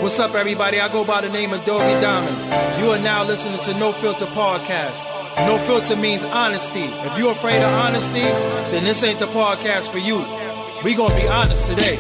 What's up, everybody? I go by the name of Doggy Diamonds. You are now listening to No Filter Podcast. No filter means honesty. If you're afraid of honesty, then this ain't the podcast for you. We gonna be honest today.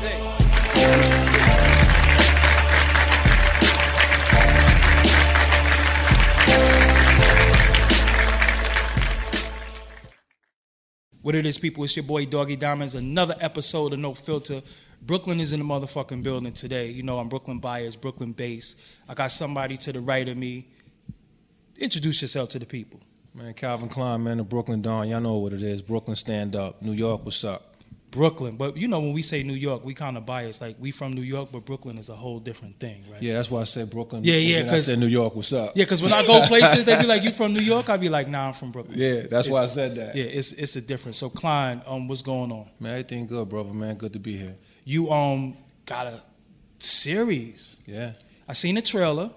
What it is, people, it's your boy Doggy Diamonds. Another episode of No Filter. Brooklyn is in the motherfucking building today. You know, I'm Brooklyn biased, Brooklyn based. I got somebody to the right of me. Introduce yourself to the people. Man, Calvin Klein, man, the Brooklyn Dawn. Y'all know what it is. Brooklyn stand up. New York, what's up? Brooklyn. But you know, when we say New York, we kind of biased. Like, we from New York, but Brooklyn is a whole different thing, right? Yeah, that's why I said Brooklyn. Yeah, because I said New York, what's up? Yeah, because when I go places, they be like, you from New York? I be like, nah, I'm from Brooklyn. Yeah, that's why I said that. Yeah, it's a difference. So, Klein, what's going on? Man, everything good, brother, man. Good to be here. You got a series. Yeah. I seen the trailer.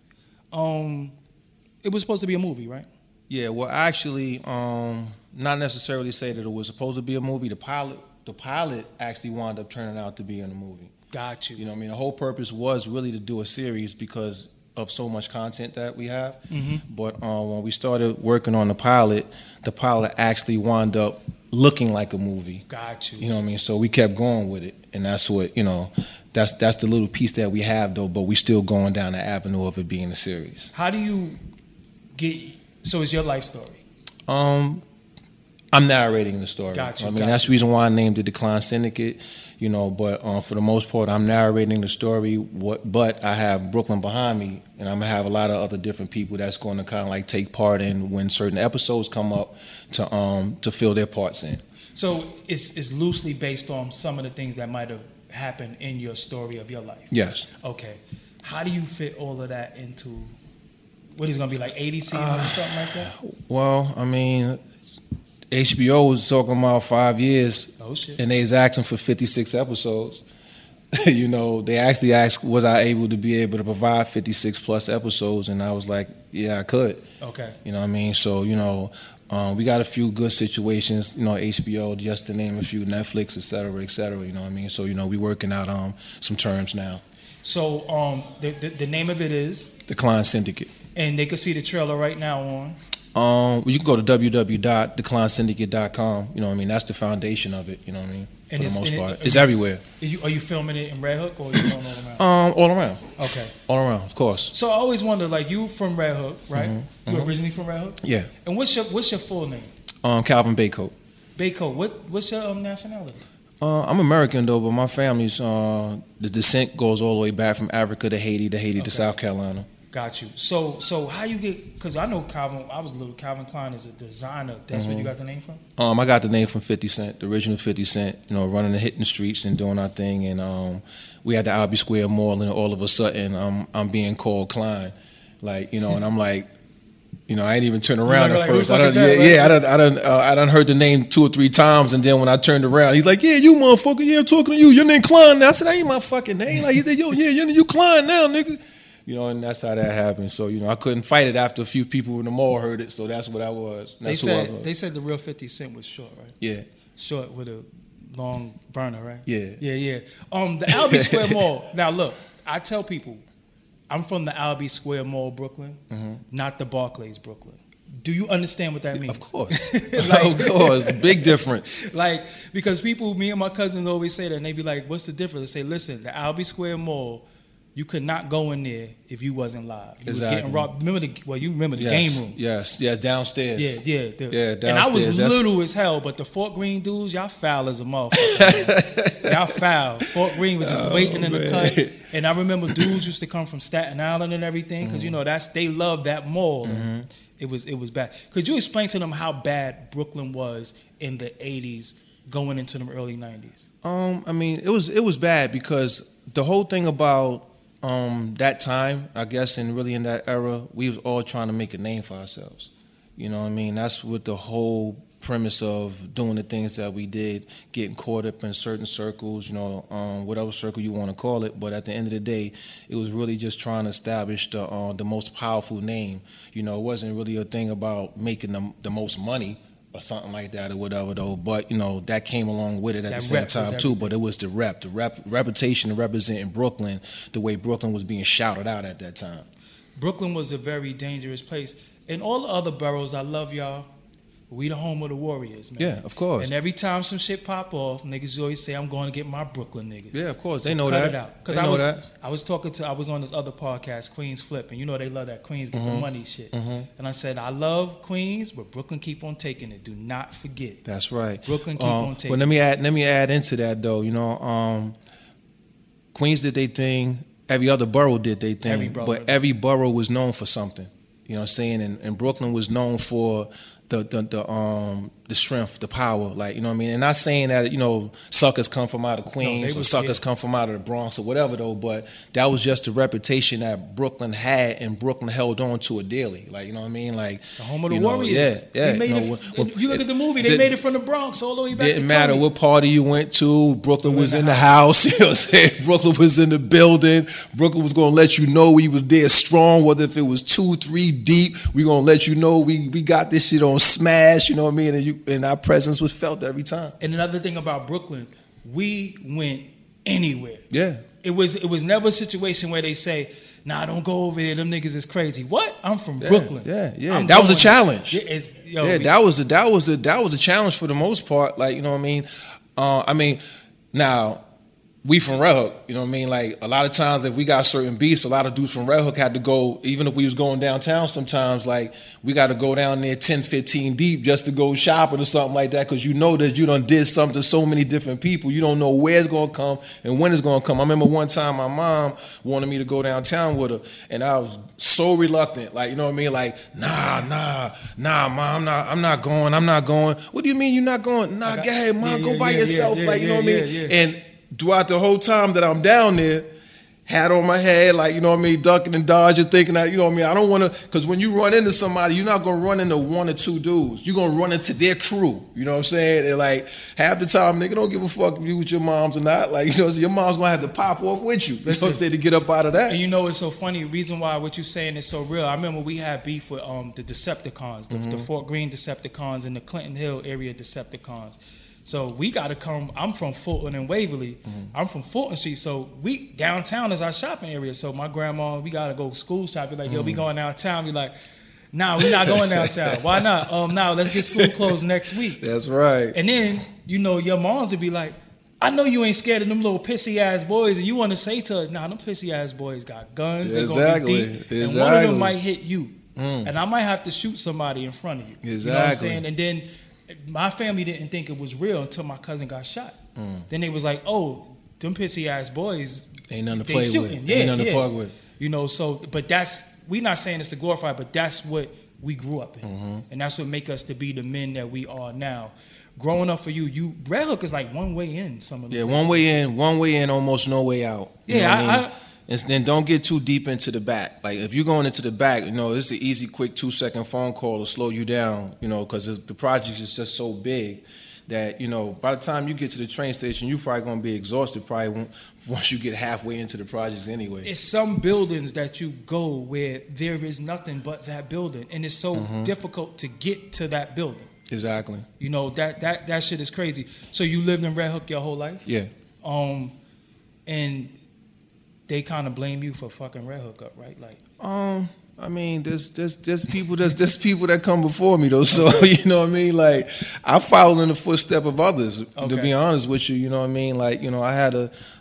It was supposed to be a movie, right? Yeah, well, actually, not necessarily say that it was supposed to be a movie. The pilot actually wound up turning out to be in a movie. Got you. You know what I mean? The whole purpose was really to do a series because of so much content that we have. Mm-hmm. But when we started working on the pilot actually wound up looking like a movie. Got you. You know what I mean? So we kept going with it. And that's what, you know, that's the little piece that we have, though, but we still going down the avenue of it being a series. How do you so it's your life story? I'm narrating the story. Gotcha. That's the reason why I named it Decline Syndicate, you know, but for the most part, I'm narrating the story, but I have Brooklyn behind me, and I'm going to have a lot of other different people that's going to kind of like take part in when certain episodes come up to fill their parts in. So it's loosely based on some of the things that might have happened in your story of your life? Yes. Okay. How do you fit all of that into, what is going to be like 80 seasons or something like that? Well, I mean, HBO was talking about 5 years. Oh, shit. And they was asking for 56 episodes. You know, they actually asked, was I able to provide 56 plus episodes? And I was like, yeah, I could. Okay. You know what I mean? So, you know, we got a few good situations, you know, HBO, just to name a few, Netflix, et cetera, you know what I mean? So, you know, we working out some terms now. So, the name of it is? Decline Syndicate. And they can see the trailer right now on? You can go to www.declinesyndicate.com. You know what I mean? That's the foundation of it, you know what I mean? For the most part. It's everywhere. Are you filming it in Red Hook or are you going all around? All around. Okay. All around, of course. So I always wonder, like, you from Red Hook, right? Mm-hmm. You originally from Red Hook? Yeah. And what's your full name? Calvin Baycoat. Baycoat. What's your nationality? I'm American, though, but my family's, the descent goes all the way back from Africa to Haiti to South Carolina. Got you. So how you get, because I know Calvin, I was little, Calvin Klein is a designer. That's where you got the name from? I got the name from 50 Cent, the original 50 Cent, you know, running and hitting the streets and doing our thing. And we had the Albee Square Mall, and all of a sudden I'm being called Klein. Like, you know, and I'm like, you know, I ain't even turned around at first. I done heard the name 2 or 3 times, and then when I turned around, he's like, "Yeah, you motherfucker, yeah, I'm talking to you. Your name Klein now." I said, "That ain't my fucking name." Like, he said, "Yo, yeah, you Klein now, nigga." You know, and that's how that happened. So, you know, I couldn't fight it after a few people in the mall heard it. So that's what I was. They said the real 50 Cent was short, right? Yeah, short with a long burner, right? Yeah. The Albee Square Mall. Now, look, I tell people, I'm from the Albee Square Mall, Brooklyn, not the Barclays, Brooklyn. Do you understand what that means? Of course. Of course. Big difference. Like, because me and my cousins always say that, and they be like, what's the difference? They say, listen, the Albee Square Mall, you could not go in there if you wasn't live. You was getting robbed. You remember the game room. Yes, downstairs. Yeah, downstairs. And I was little as hell, but the Fort Greene dudes, y'all foul as a motherfucker. Y'all foul. Fort Greene was just waiting in the cut. And I remember dudes used to come from Staten Island and everything, because, you know, they loved that mall. It was bad. Could you explain to them how bad Brooklyn was in the 80s going into the early 90s? I mean, it was bad because the whole thing about that time, I guess, and really in that era, we was all trying to make a name for ourselves. You know what I mean? That's what the whole premise of doing the things that we did, getting caught up in certain circles, you know, whatever circle you want to call it. But at the end of the day, it was really just trying to establish the most powerful name. You know, it wasn't really a thing about making the most money. or something like that or whatever though. But you know that came along with it at That the same rep was time too. But it was the reputation of representing Brooklyn, the way Brooklyn was being shouted out at that time. Brooklyn was a very dangerous place. In all the other boroughs, I love y'all. We the home of the Warriors, man. Yeah, of course. And every time some shit pop off, niggas always say, I'm going to get my Brooklyn niggas. Yeah, of course. So They know cut that. it out. Because I was on this other podcast, Queens Flip, and you know they love that Queens get the money shit. And I said, I love Queens, but Brooklyn keep on taking it. Do not forget. That's right. Brooklyn keep on taking it. But let me add into that though. You know, Queens did their thing. Every other borough did their thing. Every borough was known for something. You know what I'm saying? And Brooklyn was known for the strength, the power, like, you know what I mean? And not saying that, you know, suckers come from out of Queens or suckers come from out of the Bronx or whatever though, but that was just the reputation that Brooklyn had and Brooklyn held on to it daily. Like, you know what I mean? Like the home of the Warriors. Yeah. If you look at the movie, they made it from the Bronx all the way back to Didn't matter Cody. what party you went to, Brooklyn was in the house, you know what I'm saying? Brooklyn was in the building. Brooklyn was gonna let you know we was there strong, whether if it was 2-3 deep, we gonna let you know we got this shit on smash, you know what I mean? And our presence was felt every time. And another thing about Brooklyn, we went anywhere. Yeah. It was never a situation where they say, nah, don't go over there, them niggas is crazy. What? I'm from Brooklyn. Yeah. That was a challenge. That was a challenge for the most part. Like, you know what I mean? Now, we from Red Hook, you know what I mean? Like, a lot of times if we got certain beefs, a lot of dudes from Red Hook had to go, even if we was going downtown sometimes, like, we got to go down there 10, 15 deep just to go shopping or something like that, because you know that you done did something to so many different people. You don't know where it's going to come and when it's going to come. I remember one time my mom wanted me to go downtown with her, and I was so reluctant. Like, you know what I mean? Like, nah, Mom, I'm not going. What do you mean you're not going? Nah, go ahead, Mom, go by yourself. Like, you know what I mean? And throughout the whole time that I'm down there, hat on my head, like, you know what I mean, ducking and dodging, thinking that, you know what I mean, I don't want to, because when you run into somebody, you're not going to run into one or two dudes. You're going to run into their crew, you know what I'm saying? And like, half the time, nigga don't give a fuck if you with your moms or not. Like, you know, so your mom's going to have to pop off with you. Listen, you know what I'm saying, to get up out of that. And you know, it's so funny, the reason why what you're saying is so real. I remember we had beef with the Decepticons, the Fort Greene Decepticons and the Clinton Hill area Decepticons. So we got to come. I'm from Fulton and Waverly. I'm from Fulton Street. So we downtown is our shopping area. So my grandma, we got to go school shopping. Like, yo, we going downtown. We like, nah, we not going downtown. Why not? Nah, let's get school closed next week. That's right. And then, you know, your moms would be like, I know you ain't scared of them little pissy ass boys, and you want to say to us, nah, them pissy ass boys got guns. They gonna be deep, and one of them might hit you, and I might have to shoot somebody in front of you. Exactly. You know what I'm saying? And then my family didn't think it was real until my cousin got shot. Then they was like, oh, them pissy ass boys ain't nothing to play shooting. with. Ain't nothing to fuck with. You know, so, but we not saying it's to glorify, but that's what we grew up in. And that's what make us to be the men that we are now. Growing up for you, Red Hook is like one way in some of them. Yeah, one way in, almost no way out. You know what I mean? And then don't get too deep into the back. Like, if you're going into the back, you know, it's an easy, quick 2-second phone call to slow you down, you know, because the project is just so big that, you know, by the time you get to the train station, you're probably going to be exhausted once you get halfway into the project anyway. It's some buildings that you go where there is nothing but that building, and it's so difficult to get to that building. Exactly. You know, that shit is crazy. So you lived in Red Hook your whole life? Yeah. And they kind of blame you for fucking Red Hook up, right? Like, I mean, there's people that come before me though. So you know what I mean. Like, I followed in the footstep of others. To be honest with you, you know what I mean. Like, you know, I had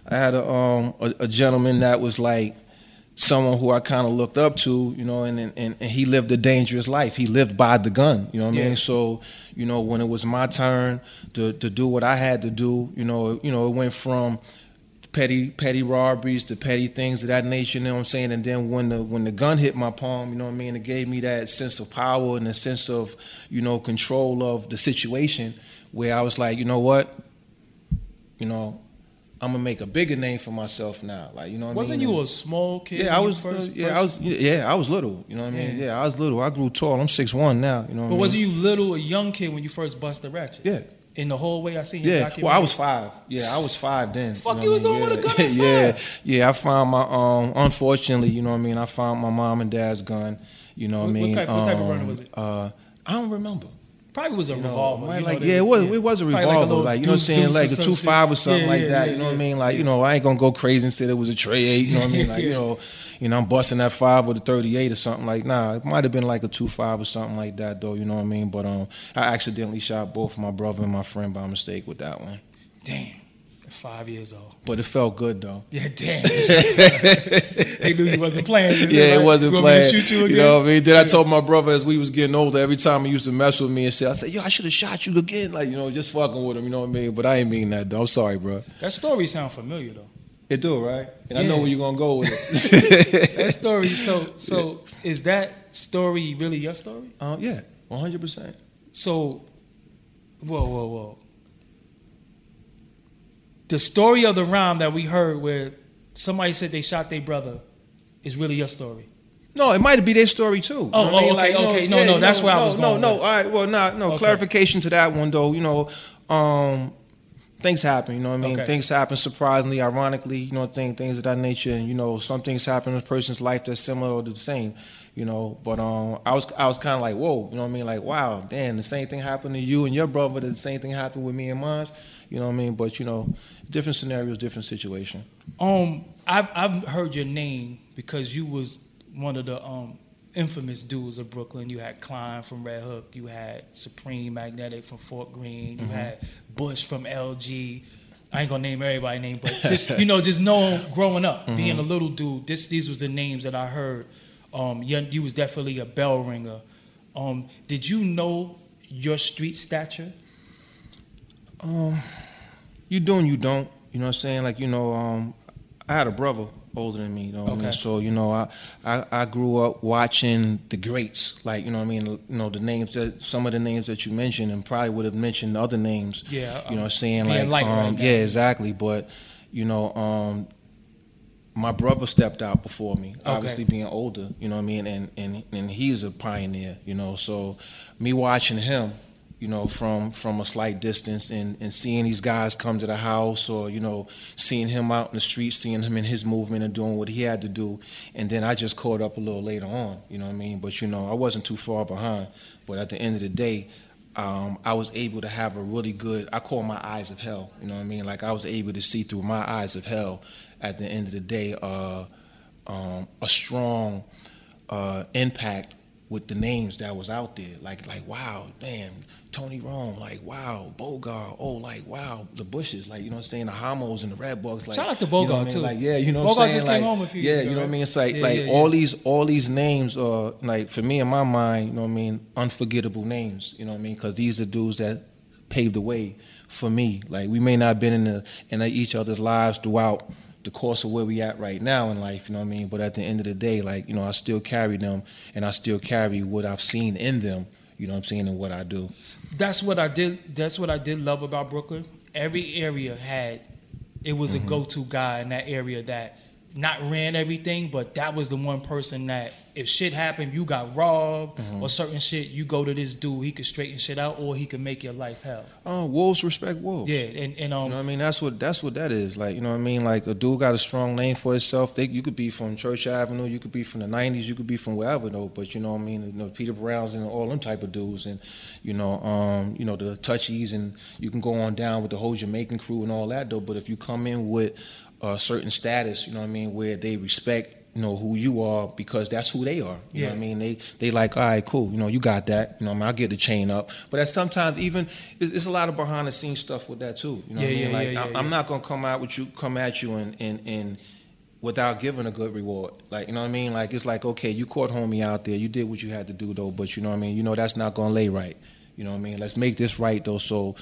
a gentleman that was like someone who I kind of looked up to, you know, and he lived a dangerous life. He lived by the gun, you know what I mean. So, you know, when it was my turn to do what I had to do, you know, it went from petty robberies to petty things of that nature, you know what I'm saying? And then when the gun hit my palm, you know what I mean, it gave me that sense of power and a sense of, you know, control of the situation, where I was like, you know what? You know, I'm gonna make a bigger name for myself now. Like, you know what I mean? Wasn't you a small kid? Yeah, I was little, you know what I mean? Yeah, I was little. I grew tall. I'm 6'1" now, you know what I mean? But wasn't you little, a young kid when you first busted the ratchet? Yeah. In the hallway, I seen you. Yeah, well, I was 5. Yeah, I was 5 then. Fuck, you was doing with a gun at 5? Yeah. I found my unfortunately, you know what I mean, I found my mom and dad's gun. You know what I mean? What type of runner was it? I don't remember. Probably was a revolver. It was a revolver. Like, you know what I'm saying? Like a 2.5 or something like that. You know what I mean? Like, I ain't gonna go crazy and say it was a tray 8. You know what I mean? Like, I'm busting that 5 with a 38 or something. Like, nah, it might have been like a 2.5 or something like that, though. You know what I mean? But I accidentally shot both my brother and my friend by mistake with that one. Damn. 5 years old. But it felt good, though. Yeah, damn. They knew you wasn't playing. It wasn't playing. Shoot you again? You know what I mean? Then I told my brother as we was getting older, every time he used to mess with me and say, I said, yo, I should have shot you again. Like, just fucking with him, you know what I mean? But I ain't mean that, though. I'm sorry, bro. That story sounds familiar, though. It do, right? And I know where you're going to go with it. That story, so is that story really your story? Yeah, 100%. So, whoa. The story of the rhyme that we heard where somebody said they shot their brother is really your story. No, it might be their story too. Okay. No, that's where I was going. No. All right, well, no. Okay. Clarification to that one though. Things happen. You know what I mean? Okay. Things happen surprisingly, ironically. Things of that nature. And some things happen in a person's life that's similar or the same. But I was kind of like, whoa. You know what I mean? Like, wow, damn, the same thing happened to you and your brother. The same thing happened with me and mine. You know what I mean? But different scenarios, different situation. I've heard your name because you was one of the infamous dudes of Brooklyn. You had Klein from Red Hook. You had Supreme Magnetic from Fort Greene. You had Bush from LG. I ain't gonna name everybody's name, but just know growing up, being a little dude. These was the names that I heard. You was definitely a bell ringer. Did you know your street stature? You do and you don't. You know what I'm saying? Like, I had a brother older than me, okay. So, I grew up watching the greats, like, the names some of the names that you mentioned, and probably would have mentioned other names. Yeah. You know what I'm saying? Like, yeah, exactly. But, my brother stepped out before me, obviously being older, you know what I mean? And he's a pioneer, so me watching him, from a slight distance and seeing these guys come to the house or, seeing him out in the street, seeing him in his movement and doing what he had to do. And then I just caught up a little later on, you know what I mean? But, I wasn't too far behind. But at the end of the day, I was able to have a really good, I call my eyes of hell, you know what I mean? Like I was able to see through my eyes of hell at the end of the day, a strong impact with the names that was out there, like wow, damn, Tony Rome, like wow, Bogart, like wow, the Bushes, like the Homos and the Red Bugs, like shout out to Bogart too, like Bogart just came home a few years ago, you know what I mean? It's like all these names are like for me in my mind, unforgettable names, you know what I mean? Because these are dudes that paved the way for me. Like we may not have been in each other's lives throughout the course of where we at right now in life, you know what I mean? But at the end of the day, like, I still carry them and I still carry what I've seen in them, you know what I'm saying, and what I do. That's what I did love about Brooklyn. Every area it was a go-to guy in that area that not ran everything, but that was the one person that if shit happened, you got robbed or certain shit, you go to this dude, he could straighten shit out or he could make your life hell. Wolves respect wolves. Yeah, and you know what I mean? That's what that is. Like, you know what I mean? Like a dude got a strong name for himself. You could be from Church Avenue, you could be from the 90s, you could be from wherever though, but you know what I mean? Peter Browns and all them type of dudes and the Touchies, and you can go on down with the whole Jamaican crew and all that though, but if you come in with a certain status, you know what I mean, where they respect, who you are because that's who they are. You know what I mean? They like, all right, cool. You got that. You know what I mean? I'll get the chain up. But that's sometimes even, it's a lot of behind the scenes stuff with that too. You know what I mean? Like, I'm not going to come at you and without giving a good reward. Like, you know what I mean? Like, it's like, okay, you caught homie out there. You did what you had to do though, but you know what I mean? That's not going to lay right. You know what I mean? Let's make this right though so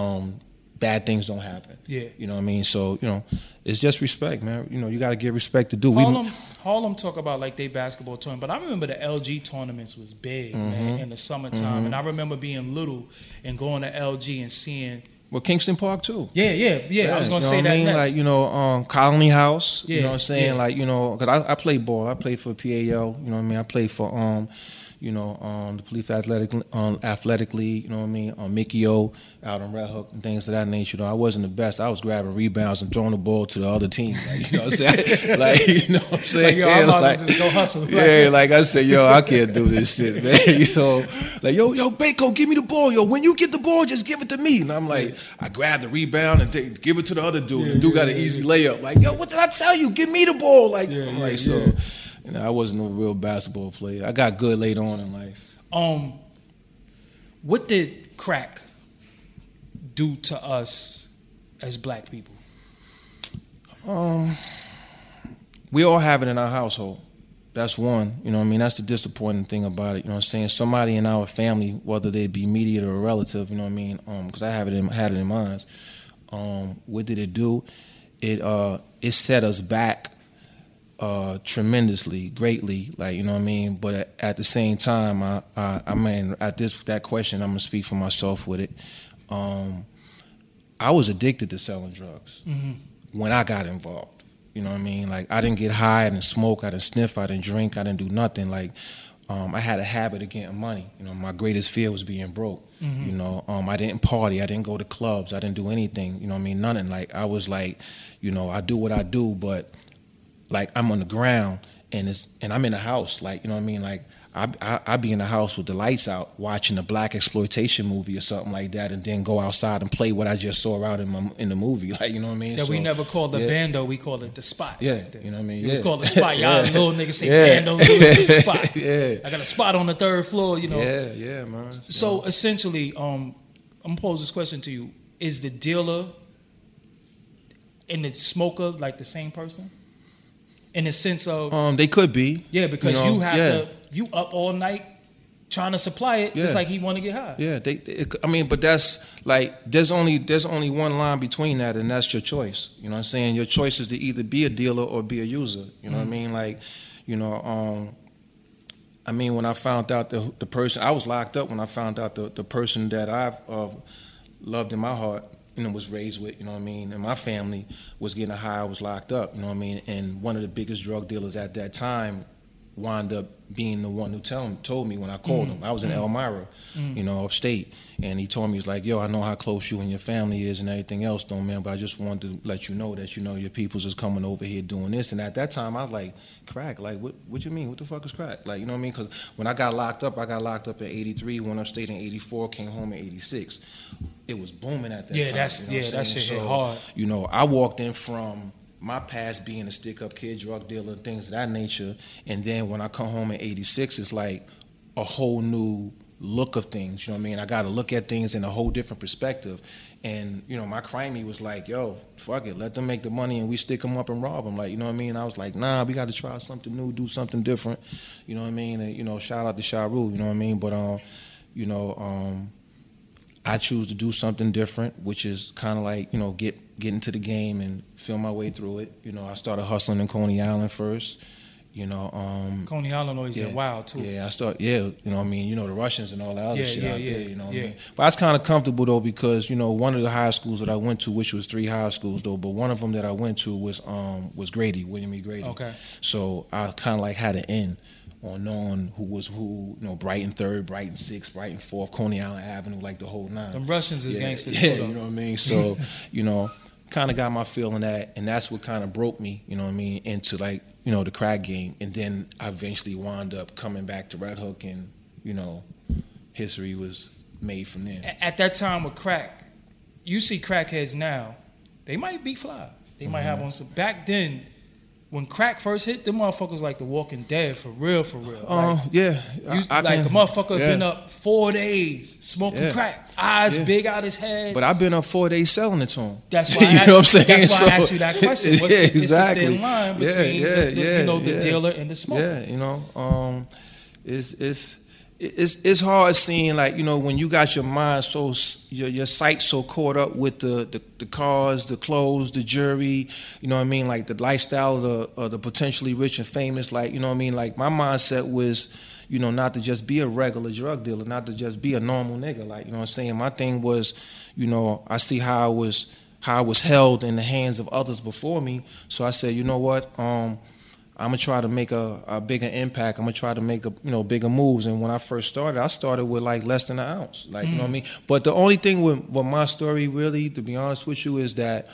bad things don't happen. Yeah. You know what I mean? So, it's just respect, man. You got to give respect to do. Harlem talk about like they basketball tournament, but I remember the LG tournaments was big, man, in the summertime. And I remember being little and going to LG and seeing. Well, Kingston Park too. Yeah. I was gonna say that next. Like, Colony House. Yeah. You know what I'm saying? Yeah. Like, because I play ball. I play for PAL. You know what I mean? I play for the Police Athletic League, you know what I mean, on Mickey O out on Red Hook and things of that nature. You know, I wasn't the best. I was grabbing rebounds and throwing the ball to the other team. Like, you know what I'm saying? Like, you know what I'm saying? Like, yo, I'm about to just go hustle. Yeah, like I said, yo, I can't do this shit, man. You know, like, yo, Bako, give me the ball, yo. When you get the ball, just give it to me. And I'm like, I grab the rebound and give it to the other dude. The dude got an easy layup. Like, yo, what did I tell you? Give me the ball. Like, I'm like, so, you know, I wasn't a real basketball player. I got good later on in life. What did crack do to us as black people? We all have it in our household. That's one. You know what I mean? That's the disappointing thing about it. You know what I'm saying? Somebody in our family, whether they be immediate or a relative, you know what I mean? Because I had it in mind. What did it do? It set us back tremendously, greatly, like, you know what I mean. But at the same time, I mean, at that question, I'm gonna speak for myself with it. I was addicted to selling drugs when I got involved. You know what I mean? Like, I didn't get high, I didn't smoke, I didn't sniff, I didn't drink, I didn't do nothing. Like, I had a habit of getting money. You know, my greatest fear was being broke. You know, I didn't party, I didn't go to clubs, I didn't do anything. You know what I mean? Nothing. Like, I was like, you know, I do what I do, but like, I'm on the ground and I'm in the house. Like, you know what I mean? Like, I be in the house with the lights out watching a black exploitation movie or something like that, and then go outside and play what I just saw out in the movie. Like, you know what I mean? That we never called the bando, we called it the spot. Yeah, you know what I mean? It was called the spot. Y'all little niggas say bando, the spot. I got a spot on the third floor, you know. Yeah, man. So essentially, I'm gonna pose this question to you. Is the dealer and the smoker like the same person? In the sense of they could be. Yeah, because you have to, you up all night trying to supply it, just like he want to get high. Yeah, I mean, but that's like, there's only one line between that, and that's your choice. You know what I'm saying? Your choice is to either be a dealer or be a user. You know what I mean? Like, you know, I mean, when I found out the person, I was locked up when I found out the person that I've loved in my heart, you know, was raised with, you know what I mean, and my family was getting high, I was locked up, you know what I mean, and one of the biggest drug dealers at that time wound up being the one who told me when I called him. I was in Elmira, you know, upstate, and he told me, he's like, yo, I know how close you and your family is and everything else, though, man, but I just wanted to let you know that, you know, your peoples is coming over here doing this. And at that time, I was like, crack? Like, what you mean? What the fuck is crack? Like, you know what I mean? Because when I got locked up in 83, went upstate in 84, came home in 86. It was booming at that time. Yeah, you know that shit hit hard. You know, I walked in from my past being a stick-up kid, drug dealer, things of that nature, and then when I come home in 86, it's like a whole new look of things, you know what I mean? I got to look at things in a whole different perspective. And, you know, my crimey was like, yo, fuck it, let them make the money and we stick them up and rob them. Like, you know what I mean? I was like, nah, we got to try something new, do something different, you know what I mean? And, you know, shout out to Sha Rule, you know what I mean? But, you know, I choose to do something different, which is kind of like, you know, get into the game and feel my way through it. You know, I started hustling in Coney Island first. You know, Coney Island always been wild too. Yeah, you know what I mean, you know, the Russians and all that other shit out there, you know what I mean? But I was kind of comfortable though, because, you know, one of the high schools that I went to, which was 3 high schools though, but one of them that I went to was Grady, William E. Grady. Okay. So I kind of like had an in on knowing who was who, you know, Brighton 3rd, Brighton 6th, Brighton 4th, Coney Island Avenue, like the whole 9. Them Russians is gangsters. Yeah, you know what I mean? So, you know, kind of got my feel in that, and that's what kind of broke me, you know what I mean, into like, you know, the crack game. And then I eventually wound up coming back to Red Hook, and, you know, history was made from there. At that time with crack, you see crackheads now, they might be fly. They might have on some. Back then, when crack first hit, them motherfuckers like The Walking Dead, for real. Like, a motherfucker been up 4 days smoking crack, eyes big out his head. But I've been up 4 days selling it to him. That's why I asked you that question. What's exactly. the thin line between the dealer and the smoker? Yeah, you know, it's hard seeing, like, you know, when you got your mind so, your sight so caught up with the cars, the clothes, the jewelry, you know what I mean, like the lifestyle of the potentially rich and famous, like, you know what I mean, like my mindset was, you know, not to just be a regular drug dealer, not to just be a normal nigga, like, you know what I'm saying. My thing was, you know, I see how I was held in the hands of others before me, so I said, you know what, I'm I'm gonna try to make a bigger impact. I'm gonna try to make bigger moves. And when I first started, I started with like less than an ounce, like you know what I mean. But the only thing with my story, really, to be honest with you, is that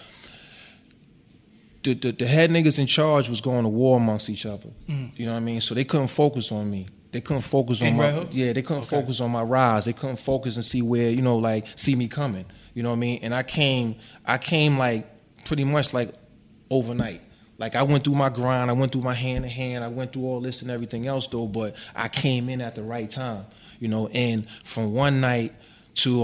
the head niggas in charge was going to war amongst each other. You know what I mean? So they couldn't focus on me. They couldn't focus on they couldn't focus on my rise. They couldn't focus and see where, see me coming. You know what I mean? And I came like pretty much like overnight. Like I went through my grind, I went through my hand to hand, I went through all this and everything else though, but I came in at the right time, and from one night to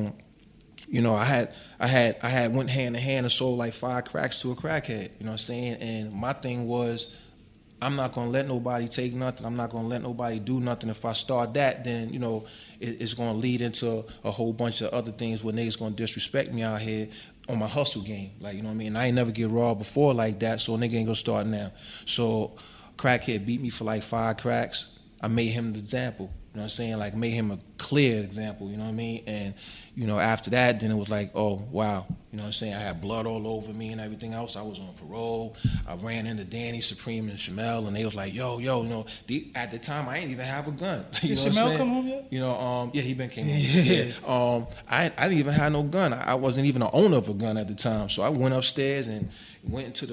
I had went hand to hand and sold like 5 cracks to a crackhead, you know what I'm saying? And my thing was, I'm not gonna let nobody take nothing. I'm not gonna let nobody do nothing. If I start that, then it's gonna lead into a whole bunch of other things where niggas gonna disrespect me out here on my hustle game. Like, you know what I mean? I ain't never get robbed before like that, so a nigga ain't gonna start now. So crackhead beat me for like 5 cracks. I made him the example. You know what I'm saying? Like, made him a clear example, you know what I mean? And, after that, then it was like, oh, wow. You know what I'm saying? I had blood all over me and everything else. I was on parole. I ran into Danny, Supreme, and Shamel, and they was like, yo, at the time, I ain't even have a gun. Did Shamel come home yet? Yeah, he came home. I didn't even have no gun. I wasn't even the owner of a gun at the time. So I went upstairs and went into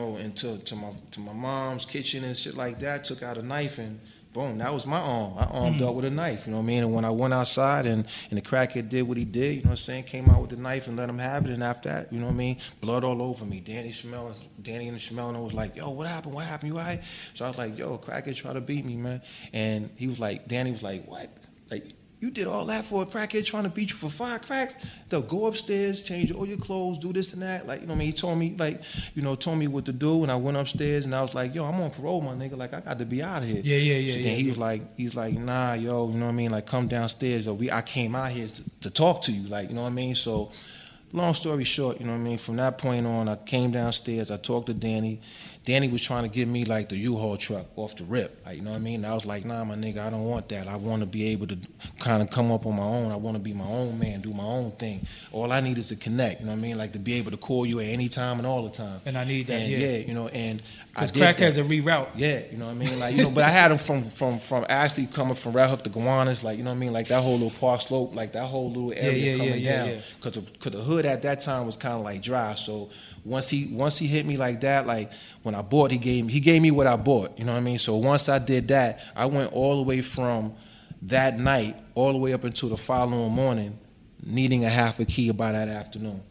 to my mom's kitchen and shit like that, took out a knife and boom, that was my arm. I armed up with a knife, you know what I mean? And when I went outside and the crackhead did what he did, you know what I'm saying, came out with the knife and let him have it, and after that, you know what I mean, blood all over me. Danny and Shamel was like, yo, what happened? You all right? So I was like, yo, crackhead tried to beat me, man. And Danny was like, what? Like, you did all that for a crackhead trying to beat you for 5 cracks? They'll go upstairs, change all your clothes, do this and that. Like, you know what I mean? He told me, told me what to do. And I went upstairs and I was like, yo, I'm on parole, my nigga. Like, I got to be out of here. Yeah. So then he's like, nah, yo, you know what I mean? Like, come downstairs. I came out here to talk to you. Like, you know what I mean? So, long story short, you know what I mean? From that point on, I came downstairs. I talked to Danny. Danny was trying to give me like the U-Haul truck off the rip, like, you know what I mean? And I was like, nah, my nigga, I don't want that. I want to be able to kind of come up on my own. I want to be my own man, do my own thing. All I need is to connect, you know what I mean? Like to be able to call you at any time and all the time. And I need that, and because crack has a reroute. Yeah, you know what I mean? Like, but I had him from actually coming from Red Hook to Gowanus, like, you know what I mean? Like that whole little Park Slope, like that whole little area coming down. Because the hood at that time was kind of like dry, so once he hit me like that, like when I bought, he gave me what I bought, you know what I mean? So once I did that, I went all the way from that night all the way up until the following morning, needing a half a key by that afternoon.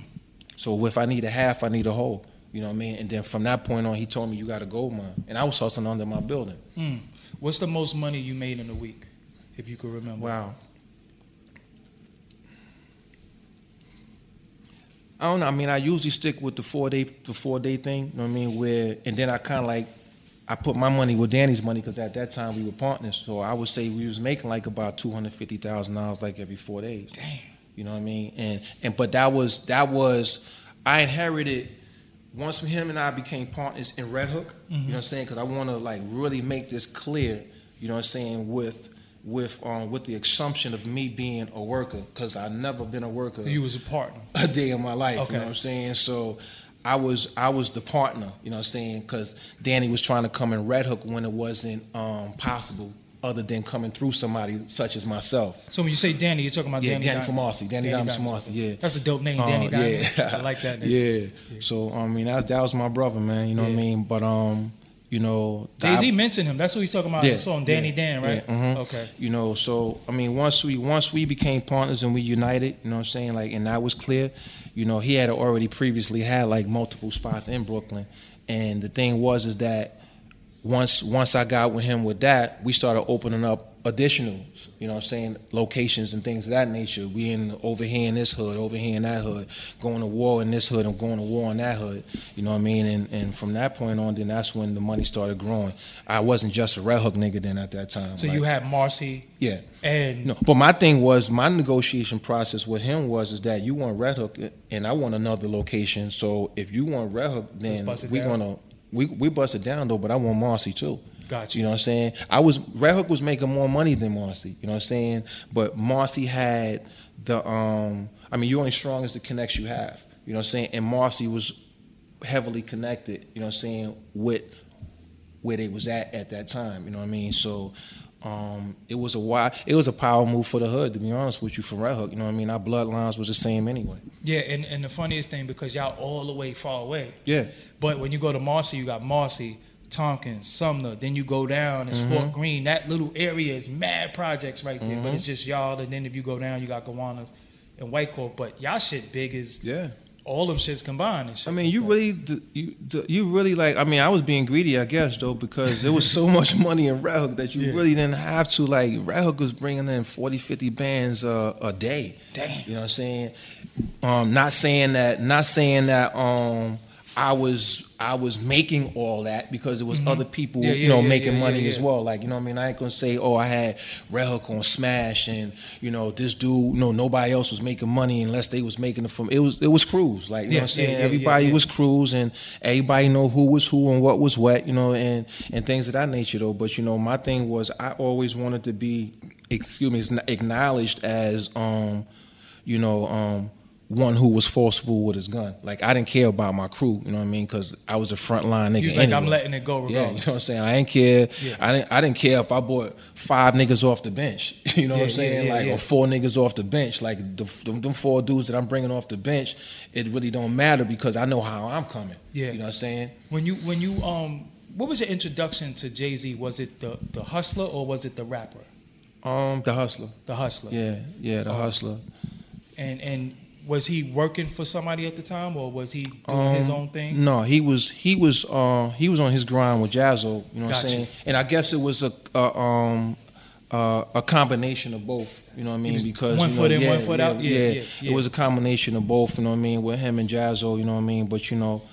So if I need a half, I need a whole, you know what I mean? And then from that point on, he told me, you got a gold mine, and I was hustling under my building. What's the most money you made in a week, if you could remember? Wow. I don't know. I mean, I usually stick with the 4-day thing. You know what I mean? And then I kind of like, I put my money with Danny's money because at that time we were partners. So I would say we was making like about $250,000 like every 4 days. Damn. You know what I mean? But that was I inherited once him and I became partners in Red Hook. You know what I'm saying? Because I want to like really make this clear. You know what I'm saying? With the assumption of me being a worker, because I've never been a worker. You was a partner. A day in my life, okay. You know what I'm saying? So I was the partner, you know what I'm saying? Because Danny was trying to come in Red Hook when it wasn't possible other than coming through somebody such as myself. So when you say Danny, you're talking about Danny from Marcy. Danny Diamonds from Marcy, yeah. That's a dope name, Danny Diamonds. I like that name. Yeah. So, I mean, that was my brother, man, you know what I mean? But, you know, Jay-Z mentioned him. That's what he's talking about in the song Danny Dan, right? Yeah, okay. You know, so I mean, once we became partners and we united, you know what I'm saying, like, and that was clear. You know, he had already previously had like multiple spots in Brooklyn, and the thing was that once I got with him with that, we started opening up additionals, you know what I'm saying, locations and things of that nature. We over here in this hood, over here in that hood, going to war in this hood and going to war in that hood, you know what I mean? And from that point on, then that's when the money started growing. I wasn't just a Red Hook nigga then at that time. So like, you had Marcy. Yeah. And no, but my thing was, my negotiation process with him is that you want Red Hook and I want another location. So if you want Red Hook, then we bust it down though, but I want Marcy too. Gotcha. You know what I'm saying? Red Hook was making more money than Marcy, you know what I'm saying? But Marcy had you're only strong as the connects you have, you know what I'm saying? And Marcy was heavily connected, you know what I'm saying, with where they was at that time. You know what I mean? So it was a power move for the hood, to be honest with you, from Red Hook. You know what I mean? Our bloodlines was the same anyway. Yeah, and the funniest thing, because y'all all the way far away. Yeah. But when you go to Marcy, you got Marcy, Tompkins, Sumner. Then you go down, it's Fort Greene. That little area is mad projects right there. But it's just y'all. And then if you go down, you got Gowanus and Whitecourt. But y'all shit big as all them shits combined and shit. I mean, you really like. I mean, I was being greedy, I guess, though, because there was so much money in Red Hook that you really didn't have to. Like, Red Hook was bringing in 40, 50 bands a day. Damn. You know what I'm saying? Not saying that. I was making all that because it was other people, making money as well. Like, you know what I mean? I ain't gonna say, I had Red Hook on Smash and, this dude, nobody else was making money unless they was making it from, it was crews. Like, you know what I'm saying? Everybody was crews and everybody know who was who and what was what, and things of that nature though. But, my thing was I always wanted to be, acknowledged as, one who was forceful with his gun. Like, I didn't care about my crew, you know what I mean? Because I was a frontline nigga. You was like, I'm letting it go regardless. Yeah, you know what I'm saying? I didn't care. Yeah. I didn't care if I bought 5 niggas off the bench. You know what I'm saying? Or 4 niggas off the bench. Like, them 4 dudes that I'm bringing off the bench, it really don't matter because I know how I'm coming. Yeah. You know what I'm saying? When you what was your introduction to Jay-Z? Was it the Hustler or was it the rapper? The Hustler. The Hustler. Yeah, the Hustler. And was he working for somebody at the time, or was he doing his own thing? No, he was on his grind with Jazzo. You know what I'm saying? And I guess it was a combination of both. You know what I mean? Because one foot in, one foot out. Yeah. It was a combination of both. You know what I mean? With him and Jazzo. You know what I mean? But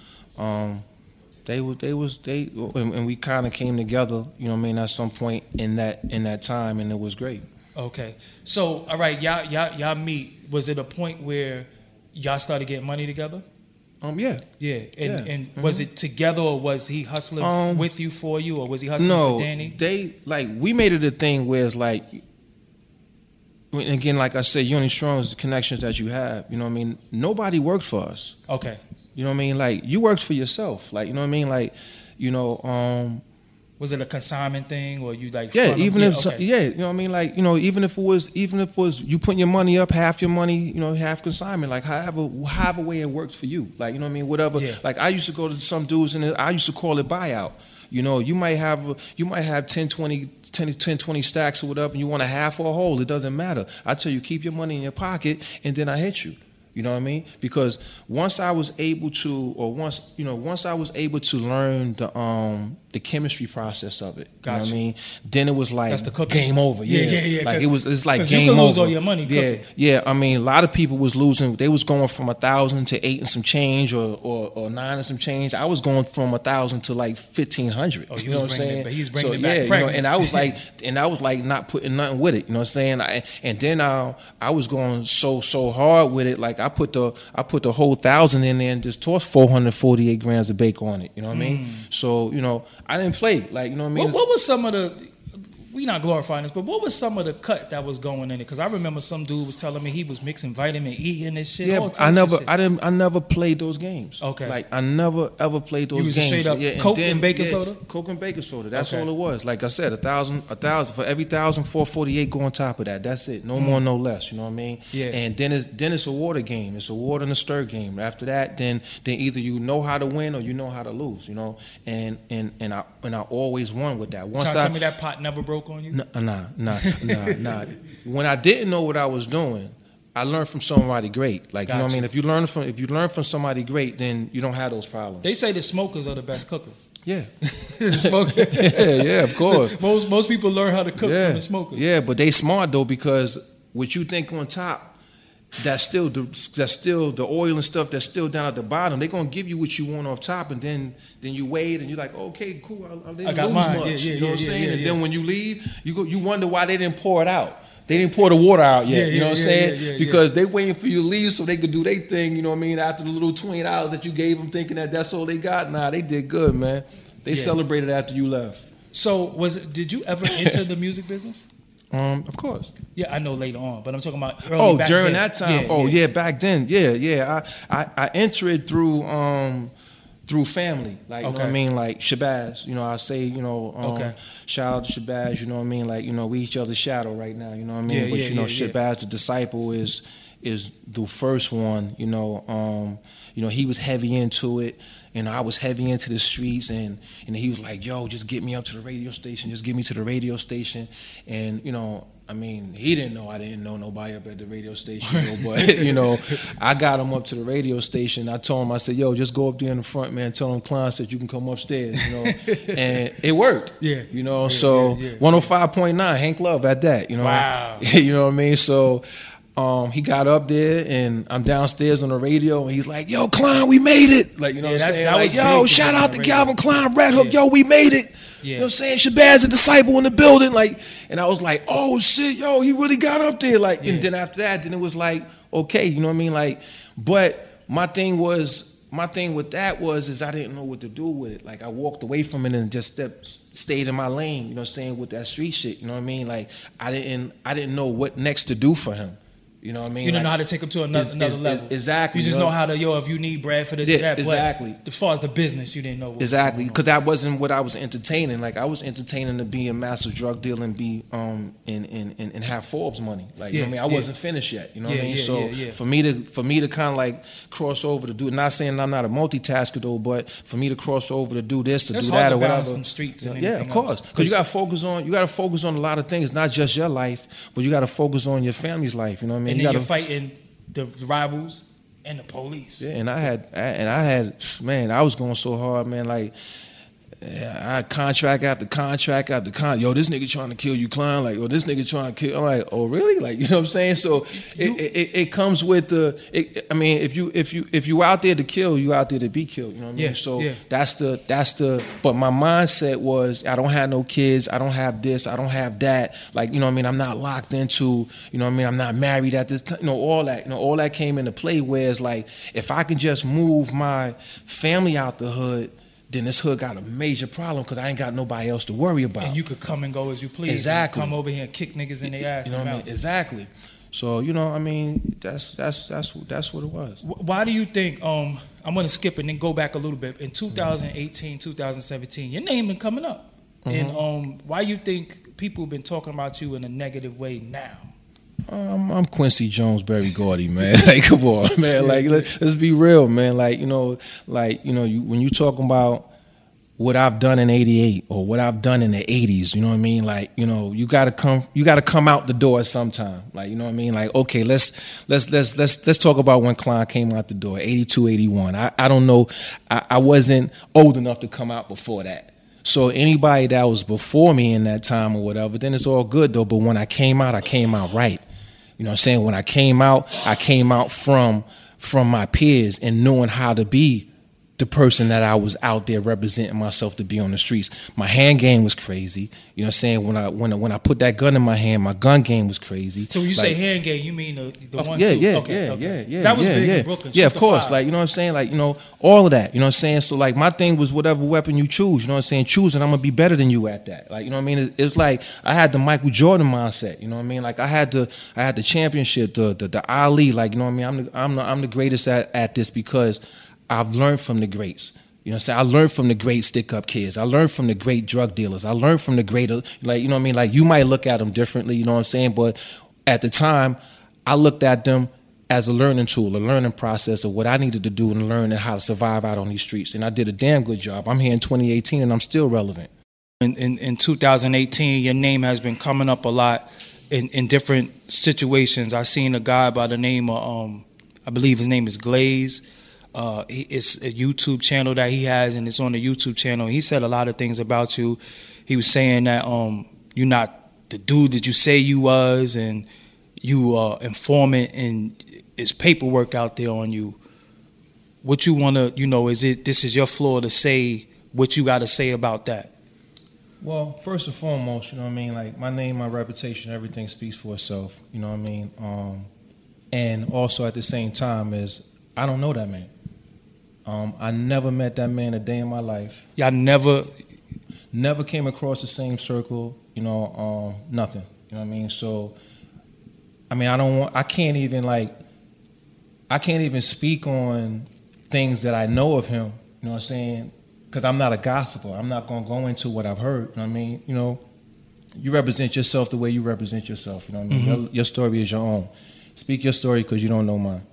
and we kind of came together. You know what I mean? At some point in that time, and it was great. Okay, so all right, y'all meet. Was it a point where y'all started getting money together? Yeah. And was it together, or was he hustling with you, for you, or was he hustling for Danny? We made it a thing where it's like, again, like I said, you're only strong as the connections that you have. You know what I mean? Nobody worked for us. Okay. You know what I mean? Like, you worked for yourself. Like, you know what I mean? Like, was it a consignment thing, or you like? You know what I mean. Like, even if it was you putting your money up, half your money, half consignment. Like, however way it works for you. Like, you know what I mean. Whatever. Yeah. Like, I used to go to some dudes and I used to call it buyout. You might have 10, 20 stacks or whatever, and you want a half or a whole. It doesn't matter. I tell you, keep your money in your pocket, and then I hit you. You know what I mean? Because once I was able to learn the chemistry process of it, you know what I mean? Then it was like, that's the game over. Yeah. Like, it's like game you can over. Lose all your money cooking. Yeah. I mean, a lot of people was losing. They was going from 1,000 to 8 and some change, or 9 and some change. I was going from 1,000 to like 1,500. Oh, you know what I'm saying? He's bringing it back. And I was like, not putting nothing with it. You know what I'm saying? And then I was going so hard with it. Like, I put the whole 1,000 in there and just tossed 448 grams of bake on it. You know what I mean? So, I didn't play. Like, you know what I mean? What was some of the? We not glorifying this, but what was some of the cut that was going in it? Because I remember some dude was telling me he was mixing vitamin E in this shit. Yeah, I never played those games. Okay, like, I never ever played those games. Straight up Coke and baking soda. Coke and baking soda. That's all it was. Like I said, 1,000 for every 1,000, 448 go on top of that. That's it. No more, no less. You know what I mean? Yeah. And then it's a water game. It's a water and a stir game. After that, then either you know how to win or you know how to lose. And I always won with that. Once tell me that pot never broke on you? Nah. When I didn't know what I was doing, I learned from somebody great. Like, you know what I mean? If you learn from somebody great, then you don't have those problems. They say the smokers are the best cookers. Yeah. yeah, of course. Most people learn how to cook from the smokers. Yeah, but they smart though, because what you think on top, that's still the oil and stuff that's still down at the bottom. They're gonna give you what you want off top, and then you wait and you're like, okay, cool. I didn't lose much. You know what I'm saying? And then when you leave, you wonder why they didn't pour it out. They didn't pour the water out yet. You know what I'm saying? Because they waiting for you to leave so they could do their thing. You know what I mean? After the little $20 that you gave them, thinking that's all they got. Nah, they did good, man. They celebrated after you left. So did you ever enter the music business? Of course. Yeah, I know later on, but I'm talking about early back during then. That time. Back then. Yeah. I entered through through family, like, you know what I mean, like Shabazz, you know, I say, you know, shout out to Shabazz, you know what I mean, like, you know, we each other's shadow right now, you know what I mean, but you know, Shabazz the disciple is the first one, you know, he was heavy into it, and I was heavy into the streets, and he was like, yo, just get me up to the radio station, just get me to the radio station, and, you know, I mean, he didn't know I didn't know nobody up at the radio station, you know, but, you know, I got him up to the radio station. I told him, I said, yo, just go up there in the front, man, tell him Klein said you can come upstairs, you know, and it worked, you know, so 105.9, Hank Love at that, you know, you know what I mean, so he got up there, and I'm downstairs on the radio, and he's like, yo, Klein, we made it, like, you know what I'm saying, like, yo, shout out to Calvin Klein, Red Hook, yo, we made it. You know what I'm saying? Shabazz, a disciple in the building. Like, and I was like, oh shit, yo, he really got up there. Like, and then after that, then it was like, okay, you know what I mean? Like, but my thing with that was I didn't know what to do with it. Like, I walked away from it and just stayed in my lane, you know what I'm saying, with that street shit, you know what I mean? Like, I didn't know what next to do for him. You know what I mean? You didn't know how to take him to another level. Exactly. You just know how to, if you need bread for this or that. Exactly. But as far as the business, you didn't know. Exactly. Because that wasn't what I was entertaining. Like, I was entertaining to be a massive drug dealer and be and have Forbes money. Like, you know what I mean? I wasn't finished yet. You know what I mean? So for me to kind of like cross over to do, not saying I'm not a multitasker though, but for me to cross over to do this, to do that, or whatever. Some streets and of course. Because you got to focus on a lot of things, not just your life, but you got to focus on your family's life. You know what I mean? And then you're fighting the rivals and the police. Yeah, and I had, man, I was going so hard, man. Like, I had contract after contract after contract. Yo, this nigga trying to kill you, Klein. Like, this nigga trying to kill. I'm like, oh, really? Like, you know what I'm saying? So it comes with the. I mean, if you out there to kill, you out there to be killed. You know what I mean? So that's the. But my mindset was, I don't have no kids. I don't have this. I don't have that. Like, you know what I mean? I'm not locked into. You know what I mean? I'm not married at this time. You know, all that. You know, all that came into play. Whereas, like, if I can just move my family out the hood, then this hood got a major problem because I ain't got nobody else to worry about. And you could come and go as you please. Exactly. Come over here and kick niggas in their ass. You know what I mean? Exactly. So, you know, I mean, that's what it was. Why do you think, I'm going to skip and then go back a little bit. In 2018, 2017, your name been coming up. And why you think people have been talking about you in a negative way now? I'm Quincy Jones, Berry Gordy, man. Like, come on, man. Like, let's be real, man. Like, when you talking about what I've done in '88 or what I've done in the '80s, you know what I mean? Like, you know, you gotta come out the door sometime. Like, you know what I mean? Like, okay, let's talk about when Klein came out the door, '82, '81. I don't know, I wasn't old enough to come out before that. So anybody that was before me in that time or whatever, then it's all good though. But when I came out right. You know what I'm saying? When I came out from my peers and knowing how to be the person that I was out there representing myself to be on the streets. My hand game was crazy. You know what I'm saying? When I put that gun in my hand, my gun game was crazy. So when you say hand game, you mean the 1-2? Yeah. That was big in Brooklyn. Yeah, of course. Like, you know what I'm saying? Like, you know, all of that. You know what I'm saying? So, like, my thing was whatever weapon you choose, you know what I'm saying? Choose it, I'm gonna be better than you at that. Like, you know what I mean? It's like I had the Michael Jordan mindset, you know what I mean? Like, I had the championship, the Ali, like, you know what I mean? I'm the greatest at this because I've learned from the greats. You know what I'm saying? I learned from the great stick-up kids. I learned from the great drug dealers. I learned from the great, like, you know what I mean? Like, you might look at them differently, you know what I'm saying? But at the time, I looked at them as a learning tool, a learning process of what I needed to do and learn and how to survive out on these streets. And I did a damn good job. I'm here in 2018 and I'm still relevant. In 2018, your name has been coming up a lot in different situations. I seen a guy by the name of, I believe his name is Glaze. It's a YouTube channel that he has, and it's on the YouTube channel. He said a lot of things about you. He was saying that you're not the dude that you say you was, and you informant, and it's paperwork out there on you. What you want to, this is your floor to say what you got to say about that? Well, first and foremost, you know what I mean? Like, my name, my reputation, everything speaks for itself, you know what I mean? And also at the same time is, I don't know that man. I never met that man a day in my life. Y'all never came across the same circle, nothing. You know what I mean? So, I mean, I can't even speak on things that I know of him You know what I'm saying? Because I'm not a gossiper. I'm not going to go into what I've heard. You know what I mean? You know, you represent yourself the way you represent yourself. You know what I mean? Your story is your own. Speak your story because you don't know mine.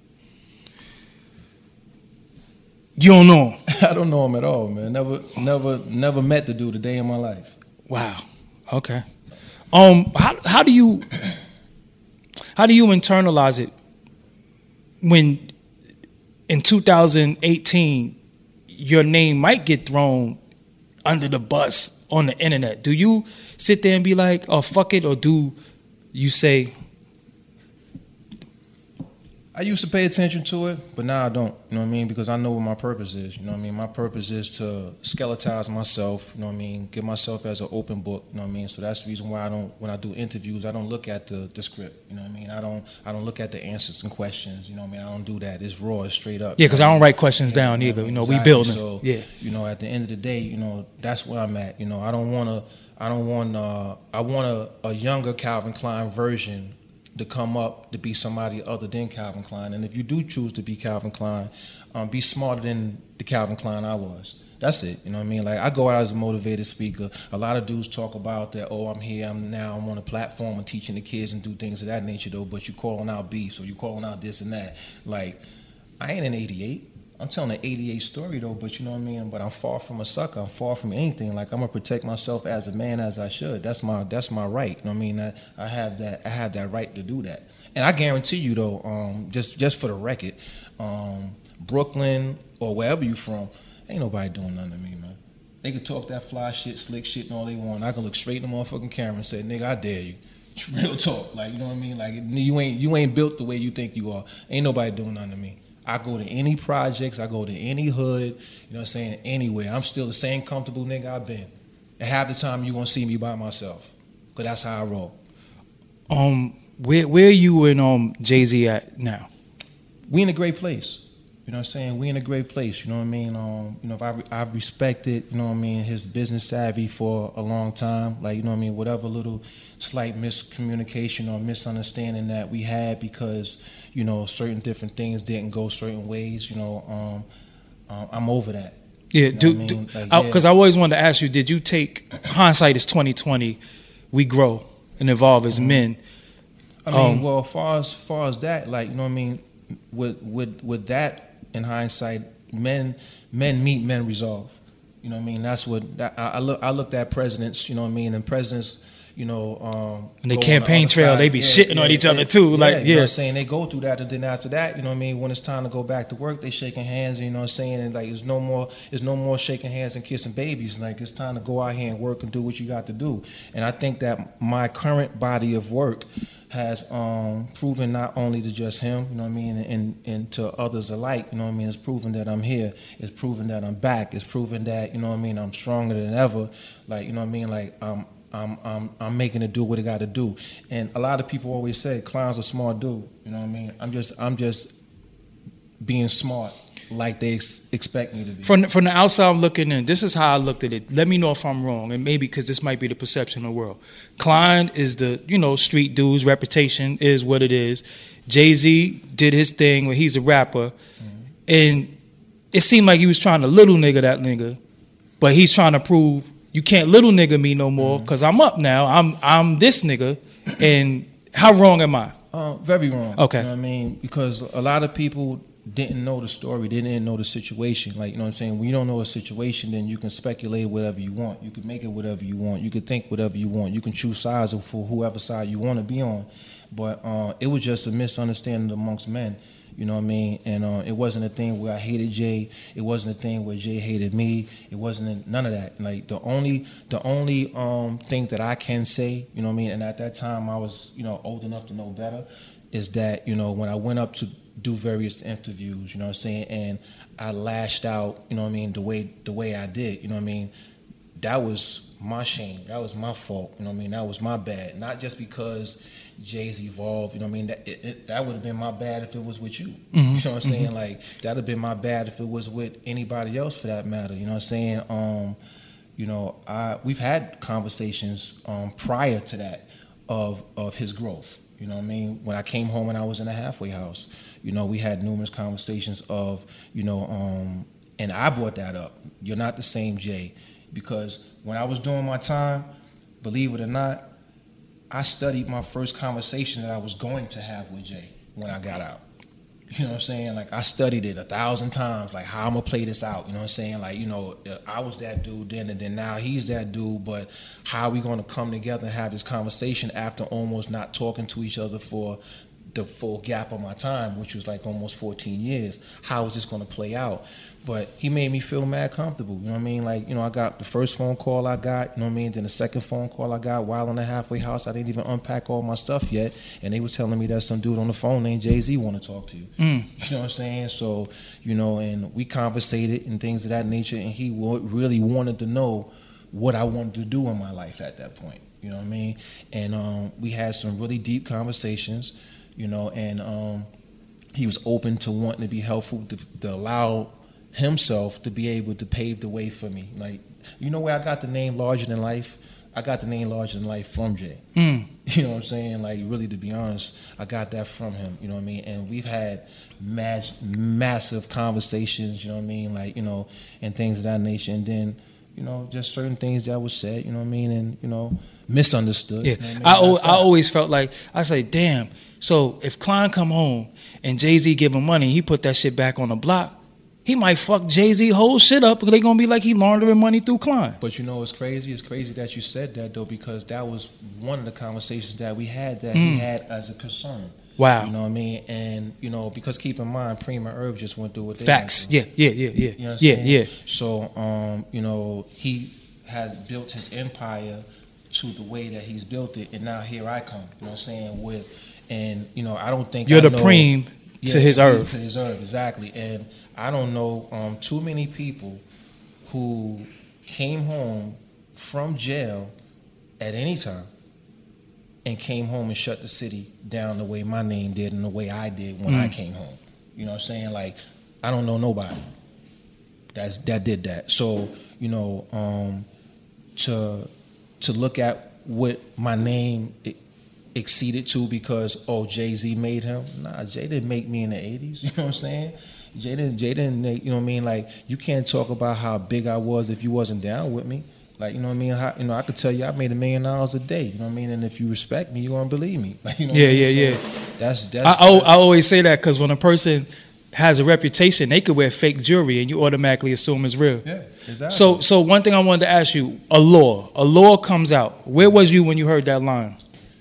You don't know him? I don't know him at all, man. Never met the dude a day in my life. Wow. Okay. How do you internalize it when in 2018 your name might get thrown under the bus on the internet? Do you sit there and be like, "Oh, fuck it," or do you say? I used to pay attention to it, but now I don't. You know what I mean? Because I know what my purpose is. You know what I mean? My purpose is to skeletize myself. You know what I mean? Get myself as an open book. You know what I mean? So that's the reason why when I do interviews, I don't look at the script. You know what I mean? I don't look at the answers and questions. You know what I mean? I don't do that. It's raw. It's straight up. Yeah, because I don't write questions down either. You know, exactly. We building. So, yeah. You know, at the end of the day, you know, that's where I'm at. You know, I want a younger Calvin Klein version to come up to be somebody other than Calvin Klein. And if you do choose to be Calvin Klein, be smarter than the Calvin Klein I was. That's it. You know what I mean? Like, I go out as a motivated speaker. A lot of dudes talk about that, oh, I'm on a platform and teaching the kids and do things of that nature, though, but you calling out beefs or you calling out this and that. Like, I ain't an 88. I'm telling an 88 story, though, but you know what I mean? But I'm far from a sucker. I'm far from anything. Like, I'm going to protect myself as a man as I should. That's my right. You know what I mean? I have that right to do that. And I guarantee you, though, just for the record, Brooklyn or wherever you from, ain't nobody doing nothing to me, man. They can talk that fly shit, slick shit, and all they want. I can look straight in the motherfucking camera and say, nigga, I dare you. Real talk. Like, you know what I mean? Like, you ain't built the way you think you are. Ain't nobody doing nothing to me. I go to any projects, I go to any hood, you know what I'm saying, anywhere. I'm still the same comfortable nigga I've been. And half the time you gonna see me by myself. Cause that's how I roll. Where you and Jay-Z at now? We in a great place. You know what I'm saying? We in a great place. You know what I mean? You know, I've respected, you know what I mean, his business savvy for a long time. Like, you know what I mean, whatever little slight miscommunication or misunderstanding that we had because, you know, certain different things didn't go certain ways, you know, I'm over that. Yeah, you know because I always wanted to ask you, did you take, hindsight is 2020, we grow and evolve as men. I mean, well, as far as that, like, you know what I mean, with that, in hindsight, men meet, men resolve. You know what I mean? That's what I looked at presidents. You know what I mean? And presidents, you know, and the campaign trail, they be shitting on each other too. Like, you know what I'm saying? They go through that, and then after that, you know what I mean? When it's time to go back to work, they shaking hands. You know what I'm saying? And like, it's no more shaking hands and kissing babies. Like, it's time to go out here and work and do what you got to do. And I think that my current body of work has proven not only to just him, you know what I mean, and to others alike, you know what I mean, it's proven that I'm here, it's proven that I'm back, it's proven that, you know what I mean, I'm stronger than ever, like, you know what I mean, like, I'm making it do what it got to do. And a lot of people always say, Klein's a smart dude, you know what I mean, I'm just being smart like they expect me to be. From the outside looking in, this is how I looked at it. Let me know if I'm wrong, and maybe because this might be the perception of the world. Klein is the, you know, street dude's reputation is what it is. Jay-Z did his thing where he's a rapper, and it seemed like he was trying to little nigga that nigga, but he's trying to prove you can't little nigga me no more because I'm up now. I'm this nigga, and how wrong am I? Very wrong. Okay. You know what I mean? Because a lot of people didn't know the story, they didn't know the situation. Like, you know what I'm saying? When you don't know a situation, then you can speculate whatever you want. You can make it whatever you want. You can think whatever you want. You can choose sides for whoever side you want to be on. But it was just a misunderstanding amongst men. You know what I mean? And it wasn't a thing where I hated Jay. It wasn't a thing where Jay hated me. It wasn't none of that. Like, the only thing that I can say, you know what I mean? And at that time I was, you know, old enough to know better, is that, you know, when I went up to do various interviews, you know what I'm saying, and I lashed out, you know what I mean, the way I did, you know what I mean, that was my shame, that was my fault, you know what I mean, that was my bad. Not just because Jay's evolved, you know what I mean, that would have been my bad if it was with you. You know what I'm saying? Like, that would have been my bad if it was with anybody else for that matter, you know what I'm saying? You know, we've had conversations prior to that of his growth. You know what I mean? When I came home and I was in a halfway house, you know, we had numerous conversations of, you know, And I brought that up. You're not the same Jay. Because when I was doing my time, believe it or not, I studied my first conversation that I was going to have with Jay when I got out. You know what I'm saying? Like, I studied it 1,000 times, like, how I'm going to play this out. You know what I'm saying? Like, you know, I was that dude then, and then now he's that dude, but how are we going to come together and have this conversation after almost not talking to each other for the full gap of my time, which was like almost 14 years? How is this going to play out? But he made me feel mad comfortable. You know what I mean? Like, you know, I got the first phone call I got, you know what I mean? Then the second phone call I got while in the halfway house. I didn't even unpack all my stuff yet. And they was telling me that some dude on the phone named Jay-Z want to talk to you. You know what I'm saying? So, you know, and we conversated and things of that nature. And he really wanted to know what I wanted to do in my life at that point. You know what I mean? And we had some really deep conversations, you know, and he was open to wanting to be helpful, to allow himself to be able to pave the way for me. Like, you know where I got the name Larger Than Life? I got the name Larger Than Life from Jay. You know what I'm saying? Like, really, to be honest, I got that from him. You know what I mean? And we've had massive conversations, you know what I mean? Like, you know, and things of that nature. And then, you know, just certain things that was said, you know what I mean? And, you know, misunderstood. Yeah, you know what I mean? I always felt like, I say, damn, so if Klein come home and Jay-Z give him money, he put that shit back on the block, he might fuck Jay-Z whole shit up because they going to be like he laundering money through Klein. But you know what's crazy? It's crazy that you said that, though, because that was one of the conversations that we had that he had as a concern. Wow. You know what I mean? And, you know, because keep in mind, Prima Herb just went through what they Facts. went through. Yeah. You know what I'm saying? So, you know, he has built his empire to the way that he's built it, and now here I come, you know what I'm saying, and, you know, I don't think you're the Preem to his Herb. To his Herb, exactly. And I don't know too many people who came home from jail at any time and came home and shut the city down the way my name did and the way I did when I came home. You know what I'm saying? Like, I don't know nobody that did that. So, you know, to look at what my name exceeded to because, oh, Jay-Z made him. Nah, Jay didn't make me in the 80s. You know what I'm saying? Jay didn't make, you know what I mean? Like, you can't talk about how big I was if you wasn't down with me. Like, you know what I mean? You know, I could tell you I made $1 million a day. You know what I mean? And if you respect me, you're going to believe me. Like, you know what I mean? That's I always say that because when a person has a reputation, they could wear fake jewelry and you automatically assume it's real. Yeah, exactly. So one thing I wanted to ask you, Allure comes out. Where was you when you heard that line?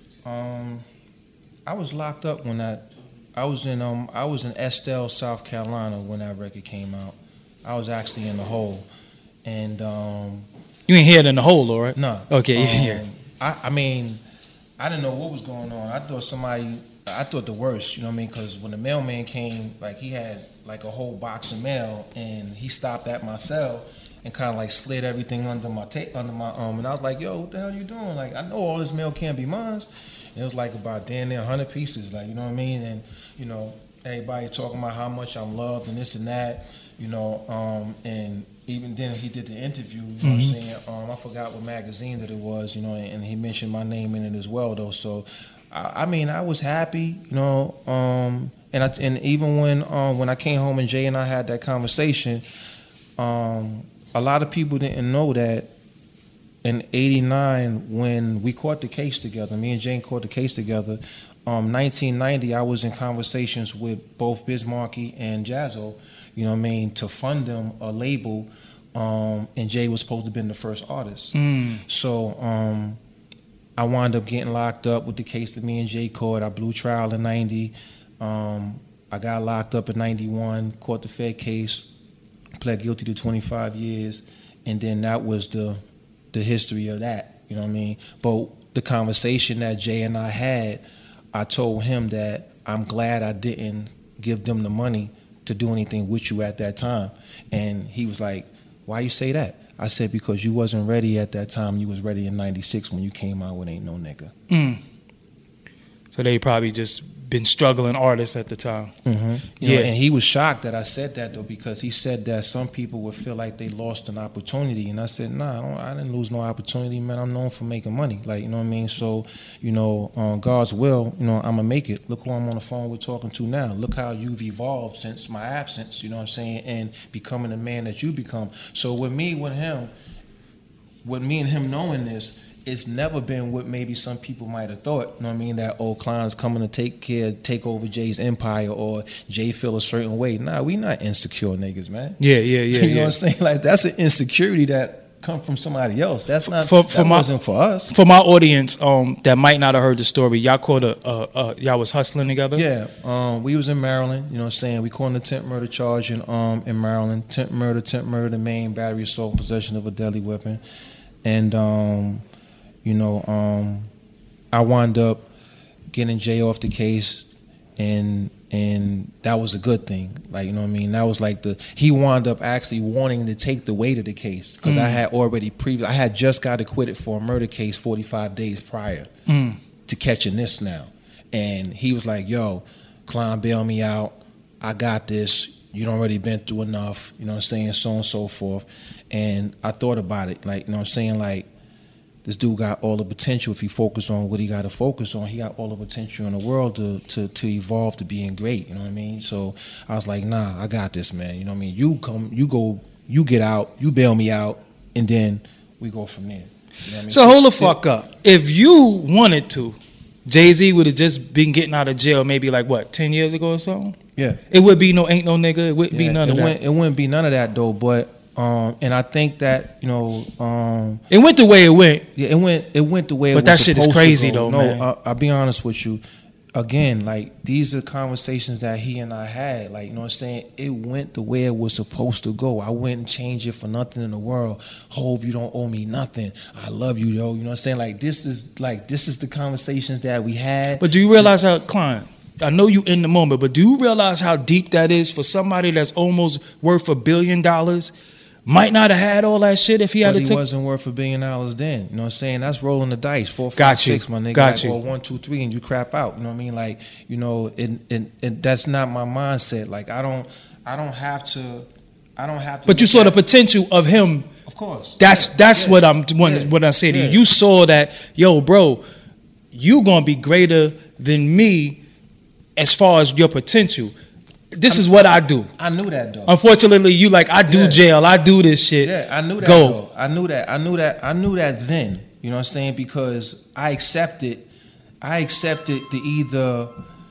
I was locked up when I was in Estelle, South Carolina when that record came out. I was actually in the hole, and you ain't here in the hole, all right? No. Okay. I mean, I didn't know what was going on. I thought the worst. You know what I mean? Because when the mailman came, like he had like a whole box of mail, and he stopped at my cell and kind of like slid everything under my and I was like, yo, what the hell you doing? Like, I know all this mail can't be mine. And it was like about damn near 100 pieces, like, you know what I mean? And, you know, everybody talking about how much I'm loved and this and that, you know, and even then he did the interview, you know what I'm saying? I forgot what magazine that it was, you know, and he mentioned my name in it as well, though. So, I mean, I was happy, you know, and even when I came home and Jay and I had that conversation, a lot of people didn't know that in '89 when we caught the case together, me and Jane caught the case together, 1990 I was in conversations with both Biz Markie and Jaz-O, you know what I mean, to fund them a label, and Jay was supposed to have been the first artist. So I wound up getting locked up with the case that me and Jay caught. I blew trial in 90. I got locked up in 91, caught the Fed case, pled guilty to 25 years, and then that was the history of that, you know what I mean? But the conversation that Jay and I had, I told him that I'm glad I didn't give them the money to do anything with you at that time. And he was like, why you say that? I said, because you wasn't ready at that time. You was ready in 96 when you came out with Ain't No Nigga. So they probably just been struggling artists at the time. Mm-hmm. You know, and he was shocked that I said that, though, because he said that some people would feel like they lost an opportunity, and I said, nah, I didn't lose no opportunity, man. I'm known for making money, like, you know what I mean. So, you know, God's will, you know, I'm gonna make it. Look who I'm on the phone with talking to now. Look how you've evolved since my absence, you know what I'm saying, and becoming the man that you become. So with me and him knowing this, it's never been what maybe some people might have thought. You know what I mean? That Klein's coming to take over Jay's empire, or Jay feel a certain way. Nah, we not insecure niggas, man. Yeah. You know what I'm saying? Like, that's an insecurity that come from somebody else. That's not wasn't for us. For my audience, that might not have heard the story, y'all caught y'all was hustling together? Yeah. We was in Maryland, you know what I'm saying? We caught an attempt murder charge in Maryland. Attempt murder, the main battery, assault, possession of a deadly weapon. And you know, I wound up getting Jay off the case, and that was a good thing. Like, you know what I mean? That was like he wound up actually wanting to take the weight of the case, because I had already I had just got acquitted for a murder case 45 days prior to catching this now. And he was like, yo, Klein, bail me out. I got this. You done already been through enough, you know what I'm saying, so on and so forth. And I thought about it, like, you know what I'm saying, like, this dude got all the potential. If he focused on what he got to focus on, he got all the potential in the world to evolve to being great. You know what I mean? So I was like, nah, I got this, man. You know what I mean? You come, you go, you get out, you bail me out, and then we go from there. You know what I mean? So hold the fuck up. If you wanted to, Jay-Z would have just been getting out of jail maybe like, what, 10 years ago or something? Yeah. It would be ain't no nigga. It wouldn't be none of that. It wouldn't be none of that, though, but... and I think that, you know, it went the way it went. Yeah, it went the way it was. But that shit is crazy, though, man. No, I'll be honest with you. Again, like, these are conversations that he and I had. Like, you know what I'm saying? It went the way it was supposed to go. I wouldn't change it for nothing in the world. Hove, you don't owe me nothing. I love you, yo. You know what I'm saying? Like, this is the conversations that we had. But do you realize how, Klein, I know you in the moment, but do you realize how deep that is for somebody that's almost worth $1 billion? Might not have had all that shit if he had. But he wasn't worth $1 billion then. You know what I'm saying? That's rolling the dice. 4, 5, got 6, my nigga. Got you. Or 1, 2, 3, and you crap out. You know what I mean? Like, you know, and that's not my mindset. Like, I don't have to. But you saw the potential of him. Of course. That's what what I say to you. You saw that, yo, bro, you gonna be greater than me as far as your potential. This is what I do. I knew that, though. Unfortunately, you like, I do jail, I do this shit. Yeah, I knew that. Go. Though. I knew that then. You know what I'm saying? Because I accepted to either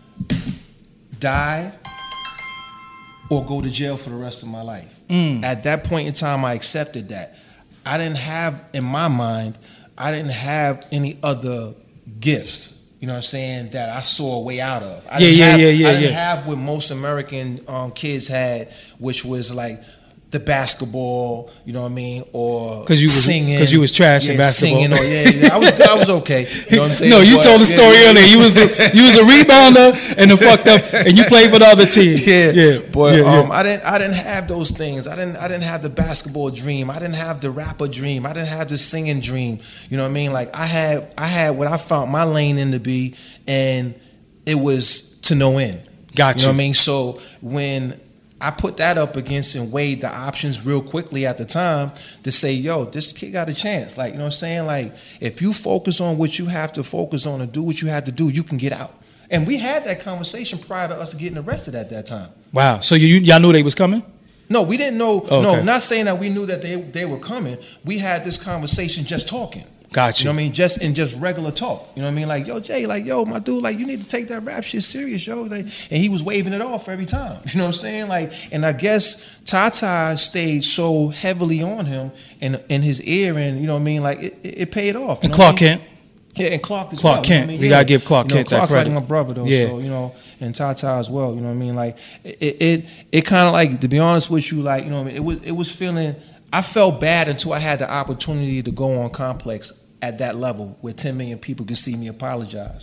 die or go to jail for the rest of my life. At that point in time, I accepted that. I didn't have, in my mind, any other gifts. You know what I'm saying, that I saw a way out of. I didn't have what most American kids had, which was like the basketball, you know what I mean, or singing. Because you was trash in basketball. Singing, I was okay. You know what I'm saying? No, you told the story earlier. You was a rebounder and a fucked up, and you played for the other team. I didn't have those things. I didn't have the basketball dream. I didn't have the rapper dream. I didn't have the singing dream. You know what I mean? Like, I had what I found my lane in to be, and it was to no end. Got you. You know what I mean? So when I put that up against and weighed the options real quickly at the time to say, yo, this kid got a chance. Like, you know what I'm saying? Like, if you focus on what you have to focus on and do what you have to do, you can get out. And we had that conversation prior to us getting arrested at that time. Wow. So y'all knew they was coming? No, we didn't know. Okay. No, not saying that we knew that they were coming. We had this conversation just talking. Got you. You know what I mean? Just regular talk. You know what I mean? Like, yo, Jay, like, yo, my dude, like, you need to take that rap shit serious, yo. Like, and he was waving it off every time. You know what I'm saying? Like, and I guess Tata stayed so heavily on him and in his ear, and you know what I mean? Like, it paid off. And Clark Kent. Yeah, and Clark as well. Clark Kent. You know what I mean? We gotta give Clark Kent that Clark's credit. Like my brother though, so you know, and Tata as well. You know what I mean? Like, it kind of like, to be honest with you, like, you know what I mean? It was feeling. I felt bad until I had the opportunity to go on Complex at that level where 10 million people could see me apologize.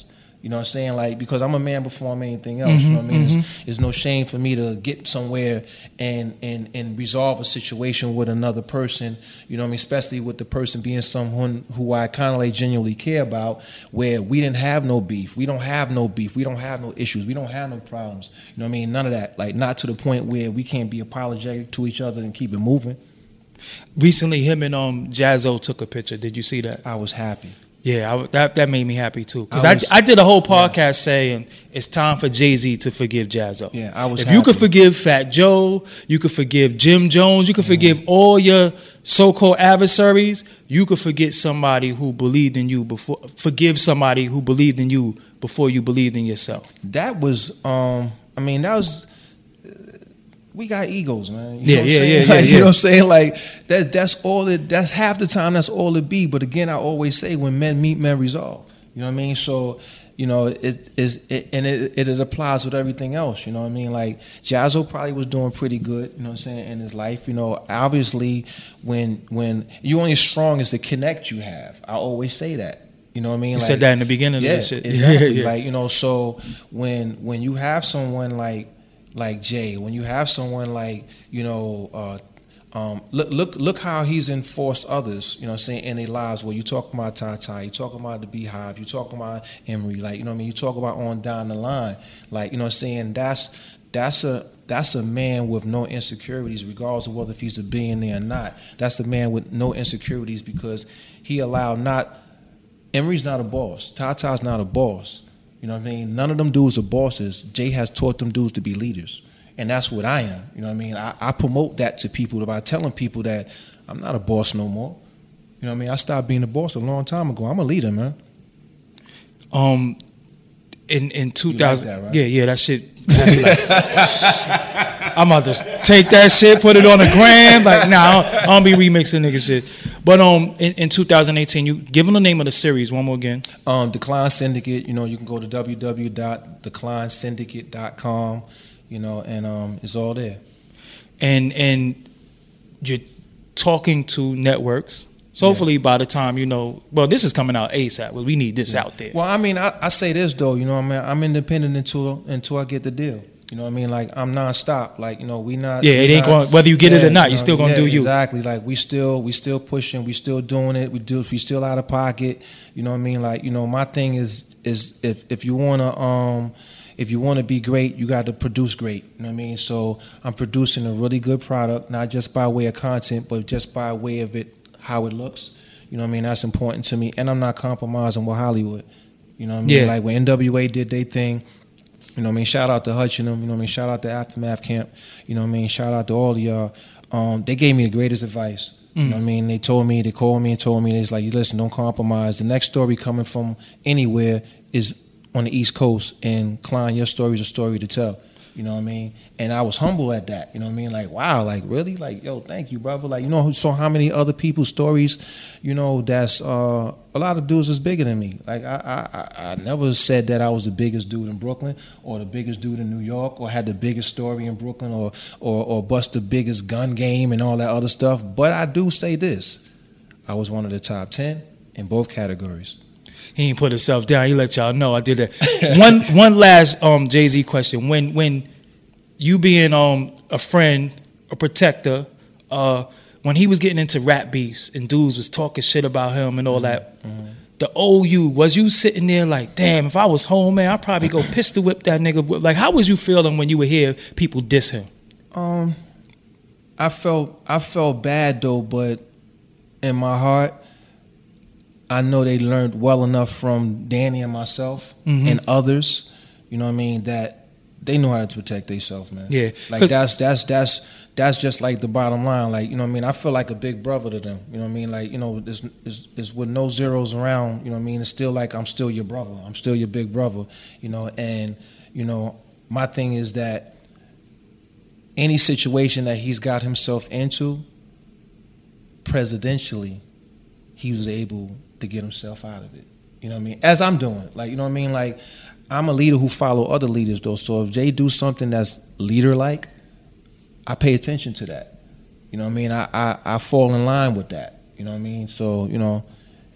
You know what I'm saying? Like, because I'm a man before I'm anything else. You know what I mean? It's no shame for me to get somewhere and resolve a situation with another person. You know what I mean? Especially with the person being someone who I kind of like genuinely care about, where we didn't have no beef. We don't have no beef. We don't have no issues. We don't have no problems. You know what I mean? None of that. Like, not to the point where we can't be apologetic to each other and keep it moving. Recently, him and Jazzo took a picture. Did you see that? I was happy. Yeah, that made me happy too. Because I did a whole podcast saying it's time for Jay-Z to forgive Jazzo. Yeah, I was If happy. you could forgive Fat Joe, you could forgive Jim Jones, you could forgive all your so-called adversaries, you could forgive somebody who believed in you before. Forgive somebody who believed in you before you believed in yourself. That was, that was. We got egos, man. Yeah. You know what I'm saying? Like, that's all it. That's half the time. That's all it be. But again, I always say, when men meet, men resolve. You know what I mean? So, you know, it applies with everything else. You know what I mean? Like, Jazzo probably was doing pretty good. You know what I'm saying, in his life. You know, obviously, when you only as strong as the connect you have. I always say that. You know what I mean? You said that in the beginning of this shit. Exactly. Like, you know, so when you have someone like Jay, when you have someone like, you know, look how he's enforced others, you know what I'm saying, in their lives, where you talk about Ty, you talk about the Beehive, you talk about Emery, like, you know what I mean, you talk about on down the line, like, you know what I'm saying, that's a man with no insecurities, regardless of whether if he's a billionaire or not. That's a man with no insecurities, because he allowed Emery's not a boss, Ty's not a boss. You know what I mean? None of them dudes are bosses. Jay has taught them dudes to be leaders. And that's what I am. You know what I mean? I promote that to people by telling people that I'm not a boss no more. You know what I mean? I stopped being a boss a long time ago. I'm a leader, man. In 2000, like that, right? Yeah, that shit. Like, I'm about to take that shit, put it on the gram. Like, nah, I don't be remixing nigga shit. But in 2018, you give them the name of the series one more again. Decline Syndicate. You know, you can go to www.declinesyndicate.com. You know, and it's all there. And you're talking to networks. So hopefully by the time, you know, well, this is coming out ASAP. Well, we need this out there. Well, I mean, I say this though, you know what I mean? I'm independent until I get the deal. You know what I mean? Like, I'm nonstop. Like, you know, we not. Yeah, it ain't going. Whether you get it or not, you're still gonna do you. Exactly. Like, we still pushing. We still doing it. We still out of pocket. You know what I mean? Like, you know, my thing is if you wanna be great, you got to produce great. You know what I mean? So I'm producing a really good product, not just by way of content, but just by way of it, how it looks. You know what I mean? That's important to me, and I'm not compromising with Hollywood. You know what I mean? Yeah. Like, when NWA did their thing. You know what I mean? Shout out to Hutch and them. You know what I mean? Shout out to Aftermath Camp. You know what I mean? Shout out to all of y'all. They gave me the greatest advice. You know what I mean? They called me and told me, it's like, listen, don't compromise. The next story coming from anywhere is on the East Coast, and Klein, your story is a story to tell. You know what I mean? And I was humble at that. You know what I mean? Like, wow, like, really? Like, yo, thank you, brother. Like, you know, so how many other people's stories, you know, that's a lot of dudes is bigger than me. Like, I never said that I was the biggest dude in Brooklyn or the biggest dude in New York or had the biggest story in Brooklyn or bust the biggest gun game and all that other stuff. But I do say this. I was one of the top 10 in both categories. He ain't put himself down. He let y'all know I did that. One last Jay-Z question. When you being a friend, a protector, when he was getting into rap beefs and dudes was talking shit about him and all that, the old you, was you sitting there like, damn, if I was home, man, I'd probably go pistol whip that nigga. Like, how was you feeling when you would hear people diss him? I felt bad though, but in my heart, I know they learned well enough from Danny and myself and others, you know what I mean, that they know how to protect themselves, man. Yeah. Like, that's just like the bottom line. Like, you know what I mean? I feel like a big brother to them. You know what I mean? Like, you know, it's with no zeros around, you know what I mean? It's still like I'm still your brother. I'm still your big brother, you know, and, you know, my thing is that any situation that he's got himself into, presidentially, he was able to get himself out of it. You know what I mean? As I'm doing. Like, you know what I mean? Like, I'm a leader who follow other leaders though. So if Jay do something that's leader-like, I pay attention to that. You know what I mean? I fall in line with that. You know what I mean? So, you know,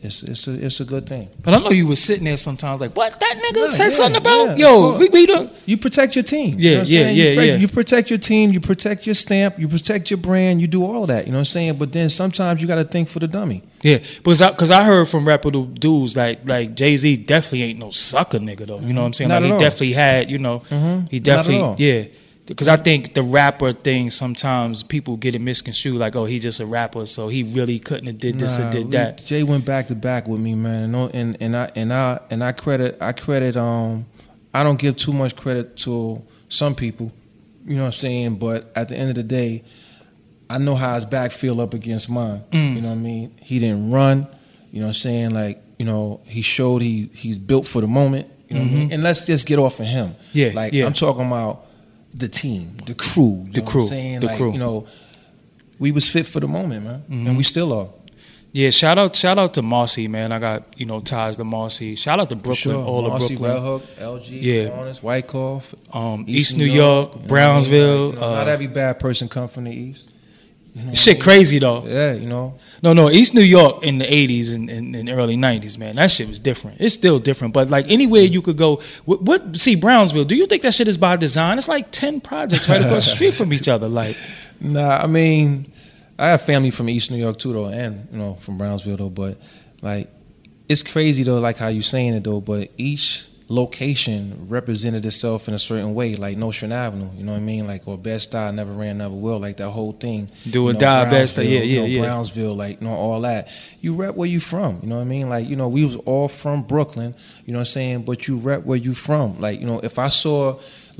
it's a good thing. But I know you was sitting there sometimes like, what, that nigga said Yeah, something about? yeah, Yo, we done. You protect your team. Yeah, You know what I'm saying? yeah. You protect your team. You protect your stamp. You protect your brand. You do all of that. You know what I'm saying? But then sometimes you got to think for the dummy. Yeah, because I heard from reputable dudes like Jay-Z definitely ain't no sucker nigga though. You know what I'm saying? Not Like at he all. definitely had, he Not at definitely, all. yeah. Because I think the rapper thing, sometimes people get it misconstrued, like, oh, he just a rapper, so he really couldn't have did this or did that. Jay went back to back with me, man, and I credit. I don't give too much credit to some people, you know what I'm saying. But at the end of the day, I know how his back feel up against mine. You know what I mean? He didn't run. You know what I'm saying? Like, you know, he showed he's built for the moment. You know what I mean? And let's just get off of him. Yeah, like yeah. I'm talking about the team, the crew, you know what I'm saying? The like, crew. You know, we was fit for the moment, man, and we still are. Yeah, shout out to Marcy, man. I got, ties to Marcy. Shout out to Brooklyn, Sure. all Marcy, of Brooklyn. Red Hook, LG, Yeah. Honest, Wyckoff, East New York, you know what I mean? Brownsville. Like, not every bad person come from the East. You know what Shit I mean? crazy though. Yeah, you know. No, East New York in the 80s and early 90s, man. That shit was different. It's still different. But like anywhere you could go, see Brownsville, do you think that shit is by design? It's like 10 projects right across the street from each other. Like, Nah, I mean, I have family from East New York too, though, and from Brownsville though. But like, it's crazy though, like how you saying it though. But each location represented itself in a certain way, like Nostrand Avenue, you know what I mean? Like, or Bed-Stuy, Never Ran, Never Will, like that whole thing. Do or die, Bed-Stuy, yeah. Brownsville, like, all that. You rep where you from, you know what I mean? Like, we was all from Brooklyn, you know what I'm saying? But you rep where you from. Like, if I saw,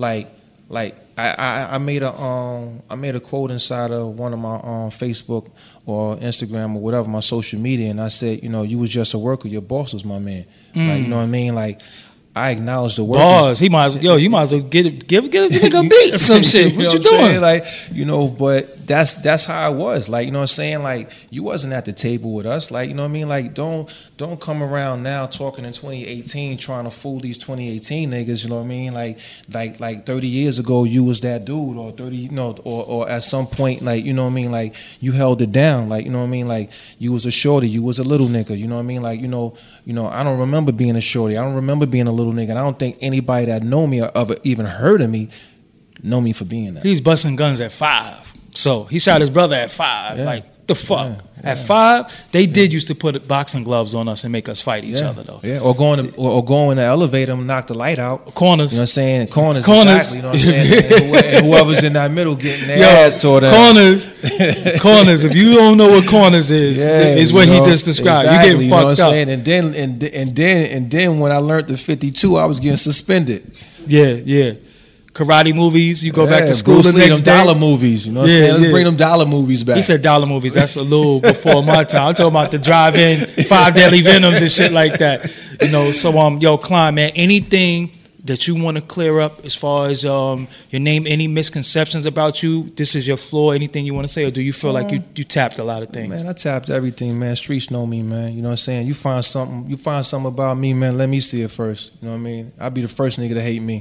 I made a quote inside of one of my Facebook or Instagram or whatever, my social media, and I said, you was just a worker, your boss was my man. Like, you know what I mean? Like, I acknowledge the work. Boss, you might as well give a nigga a beat or some shit. What you doing? Like, but that's how it was. Like, you know what I'm saying? Like, you wasn't at the table with us. Like, you know what I mean? Like, don't come around now talking in 2018 trying to fool these 2018 niggas, you know what I mean? Like 30 years ago you was that dude, or 30, or at some point, like, you know what I mean? Like, you held it down. Like, you know what I mean? Like, you was a shorty, you was a little nigga, you know what I mean? Like, I don't remember being a shorty. I don't remember being a little nigga. And I don't think anybody that know me or ever even heard of me know me for being that. He's busting guns at 5. So he shot his brother at 5. Yeah. Like, the fuck? Yeah. At 5, they did used to put boxing gloves on us and make us fight each other though. Yeah, or go in the elevator and knock the light out. Corners. You know what I'm saying? Corners. Corners. Exactly, you know what I'm saying? And whoever's in that middle getting their ass tore down. Corners. If you don't know what corners is what he just described. Exactly, You getting fucked what I'm up. saying? And then when I learned the 52, I was getting suspended. Yeah. Karate movies, you go back to school Bruce the Lee, next them day. dollar movies, you know what I'm saying? Let's bring them dollar movies back. He said dollar movies. That's a little before my time. I'm talking about the drive-in, 5 Deadly Venoms and shit like that. So Klein, man, anything that you want to clear up as far as your name, any misconceptions about you, this is your floor, anything you want to say, or do you feel like you tapped a lot of things? Man, I tapped everything, man. Streets know me, man. You know what I'm saying? You find something about me, man, let me see it first. You know what I mean? I'll be the first nigga to hate me.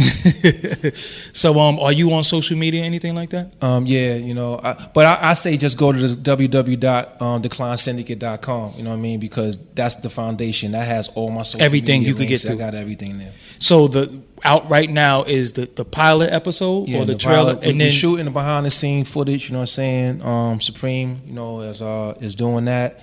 So, are you on social media, anything like that? Yeah, but I say just go to the www.declinesyndicate.com, you know what I mean? Because that's the foundation. That has all my social everything media you could get links. to. I got everything there. So the out right now is the pilot episode or the trailer, pilot, and then shooting the behind the scene footage. You know what I'm saying? Supreme, is doing that.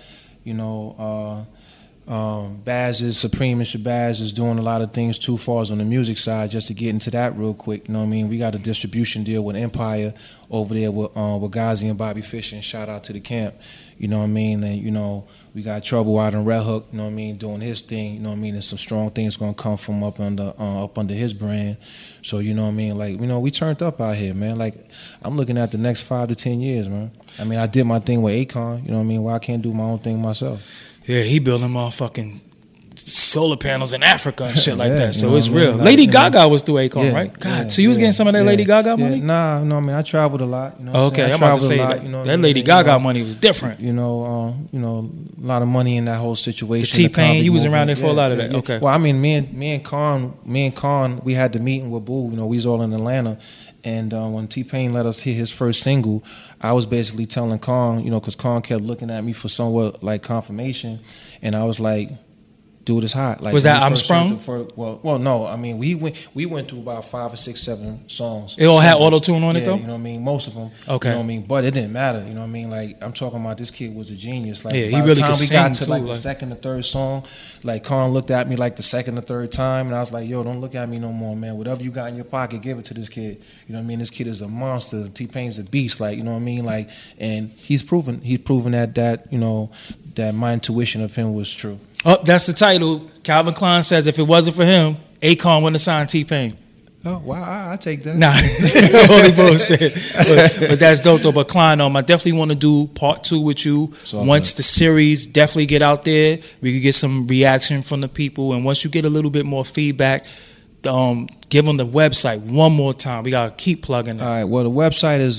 Baz is Supreme and Shabazz is doing a lot of things too far as on the music side. Just to get into that real quick, you know what I mean? We got a distribution deal with Empire over there with Ghazi and Bobby Fischer, and shout out to the camp. You know what I mean? And we got Trouble out in Red Hook, you know what I mean, doing his thing, you know what I mean, and some strong things gonna come from up under his brand. So you know what I mean, like, we turned up out here, man. Like, I'm looking at the next 5 to 10 years, man. I mean, I did my thing with Akon, you know what I mean, why I can't do my own thing myself? Yeah, he building motherfucking solar panels in Africa and shit like that. So you know it's what I mean? real. Like, Lady Gaga was through Akon, right? God, Yeah, so you was getting some of that Lady Gaga money? Nah, no, I mean, I traveled a lot. You know what I'm Okay, saying? I'm about to say lot, that. you know what That I mean? Lady Gaga money was different. A lot of money in that whole situation. The T-Pain, you was around there for a lot of that. Okay. Well, I mean, me and Con, we had the meeting with Boo. We was all in Atlanta, And when T-Pain let us hit his first single, I was basically telling Kong, because Kong kept looking at me for somewhat like confirmation, and I was like, dude, it's hot. Like, was that I'm Sprung? Well, no. I mean, we went through about 5 or 6, 7 songs. It all had auto-tune on it, though? You know what I mean? Most of them. Okay. You know what I mean? But it didn't matter. You know what I mean? Like, I'm talking about this kid was a genius. Like, yeah, he by really the time could we sing got to too, like the second or third song, like, Kong looked at me like the second or third time, and I was like, yo, don't look at me no more, man. Whatever you got in your pocket, give it to this kid. You know what I mean? This kid is a monster. T-Pain's a beast. Like, you know what I mean? Like, and he's proven that that my intuition of him was true. Oh, that's the title. Calvin Klein says if it wasn't for him, Akon wouldn't have signed T-Pain. Oh, wow, I take that. Nah, holy bullshit. But that's dope though. But Klein, I definitely want to do part 2 with you. Once the series definitely get out there, we could get some reaction from the people. And once you get a little bit more feedback, give them the website one more time. We got to keep plugging it. All right, well, the website is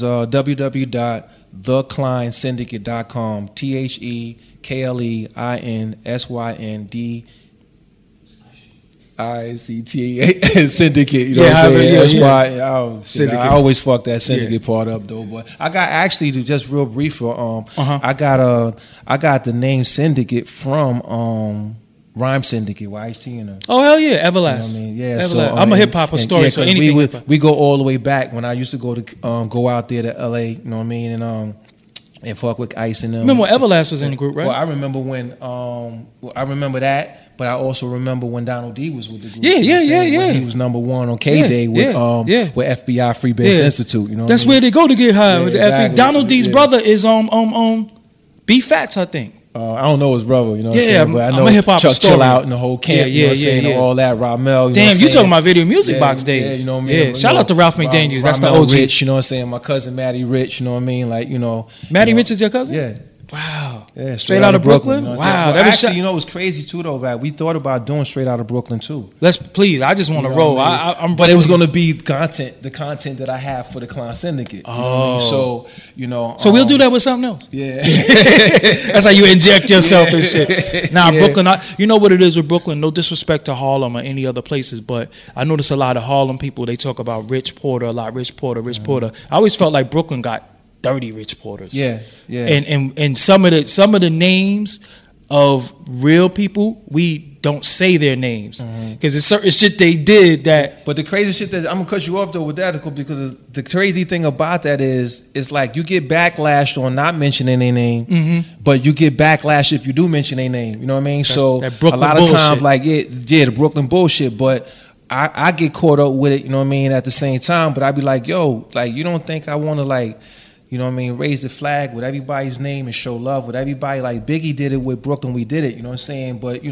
www.theklinesyndicate.com, TheKlineSyndicate, syndicate, you know what I'm saying? I always fuck that syndicate part up though. But I got actually to just real brief. I got the name syndicate from Rhyme Syndicate, why you seeing them? Oh hell yeah, Everlast. You know what I mean? Yeah, Everlast. so I'm a hip hop story, so anything. We go all the way back when I used to go out there to LA. You know what I mean? And fuck with Ice and them. Remember when Everlast was in the group, right? Well, I remember when. I remember that, but I also remember when Donald D was with the group. Yeah. When he was number 1 on K-Day with FBI Freebase Institute. You know, that's where they go to get high with the FBI. Donald D's brother is B Fats, I think. I don't know his brother, you know what I'm saying? But I know I'm a hip-hop Chuck story. Chill Out and the whole camp, you know what I'm saying? All that, Ramel, you know Damn, what you talking about Video Music Box days. Yeah, you know what I mean? Yeah, shout out to Ralph McDaniels, that's the OG. Rich, you know what I'm saying? My cousin Matty Rich, you know what I mean? Like, Matty Rich is your cousin? Yeah. Wow. Yeah, straight out of Brooklyn? You know wow. That actually, it was crazy too though, that we thought about doing Straight Out of Brooklyn too. Let's please, I just want to roll. But it was going to be the content that I have for the Klein Syndicate. Oh. So, So we'll do that with something else. Yeah. That's how you inject yourself and shit. Nah, Brooklyn, you know what it is with Brooklyn, no disrespect to Harlem or any other places, but I notice a lot of Harlem people, they talk about Rich Porter a lot, Rich Porter. I always felt like Brooklyn got 30 Rich Porters. Yeah. And some of the names of real people, we don't say their names because it's certain shit they did that. But the crazy shit that I'm gonna cut you off though with that, because the crazy thing about that is it's like you get backlash on not mentioning their name, but you get backlash if you do mention their name. You know what I mean? That's so a lot of bullshit. times, like the Brooklyn bullshit, but. I get caught up with it, you know what I mean, at the same time, but I be like, yo, like, you don't think I want to, like, you know what I mean, raise the flag with everybody's name and show love with everybody. Like Biggie did it with Brooklyn, we did it, you know what I'm saying? But,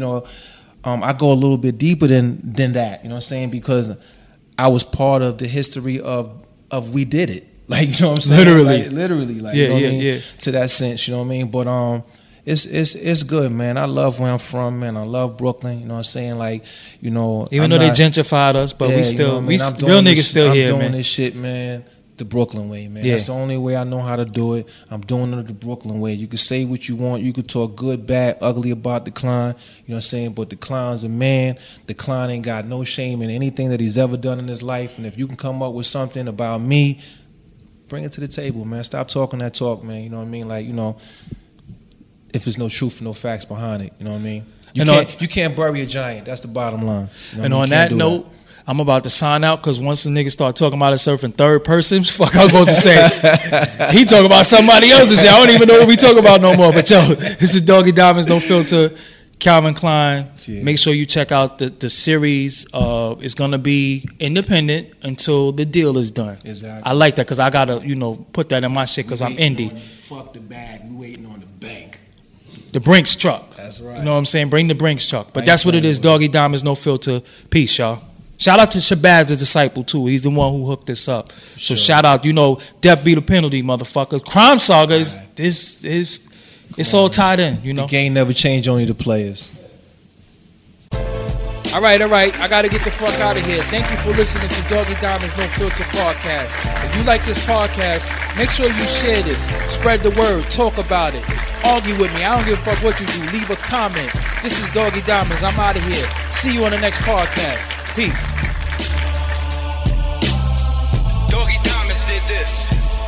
I go a little bit deeper than that, you know what I'm saying? Because I was part of the history of we did it. Like, you know what I'm saying? Literally. Like, you know what I mean? To that sense, you know what I mean? But it's good, man. I love where I'm from, man. I love Brooklyn, you know what I'm saying? Like, even though they gentrified us, but we still, real niggas still here, man. I'm doing this shit, man, the Brooklyn way, man. That's the only way I know how to do it. I'm doing it the Brooklyn way. You can say what you want. You can talk good, bad, ugly about the Klein, you know what I'm saying? But the Klein's a man. The Klein ain't got no shame in anything that he's ever done in his life. And if you can come up with something about me, bring it to the table, man. Stop talking that talk, man. You know what I mean? Like, if there's no truth, no facts behind it, you know what I mean? You can't bury a giant. That's the bottom line. And on that note, I'm about to sign out because once the niggas start talking about himself in third person, fuck, I was supposed to say, he talking about somebody else's shit. I don't even know what we talk about no more. But yo, this is Doggy Diamonds, No Filter, Calvin Klein. Yeah. Make sure you check out the series. It's going to be independent until the deal is done. Exactly. I like that because I got to, put that in my shit because I'm indie. Fuck the bag. We waiting on the bank. The Brinks truck. That's right. You know what I'm saying? Bring the Brinks truck. But that's what it is. Doggy Diamonds, No Filter. Peace, y'all. Shout out to Shabazz, the disciple, too. He's the one who hooked this up. So shout out, death be the penalty, motherfuckers. Crime Saga it's all tied in, The game never changed, only the players. All right. I got to get the fuck out of here. Thank you for listening to Doggy Diamonds No Filter podcast. If you like this podcast, make sure you share this. Spread the word. Talk about it. Argue with me. I don't give a fuck what you do. Leave a comment. This is Doggy Diamonds. I'm out of here. See you on the next podcast. Peace. Doggy Thomas did this.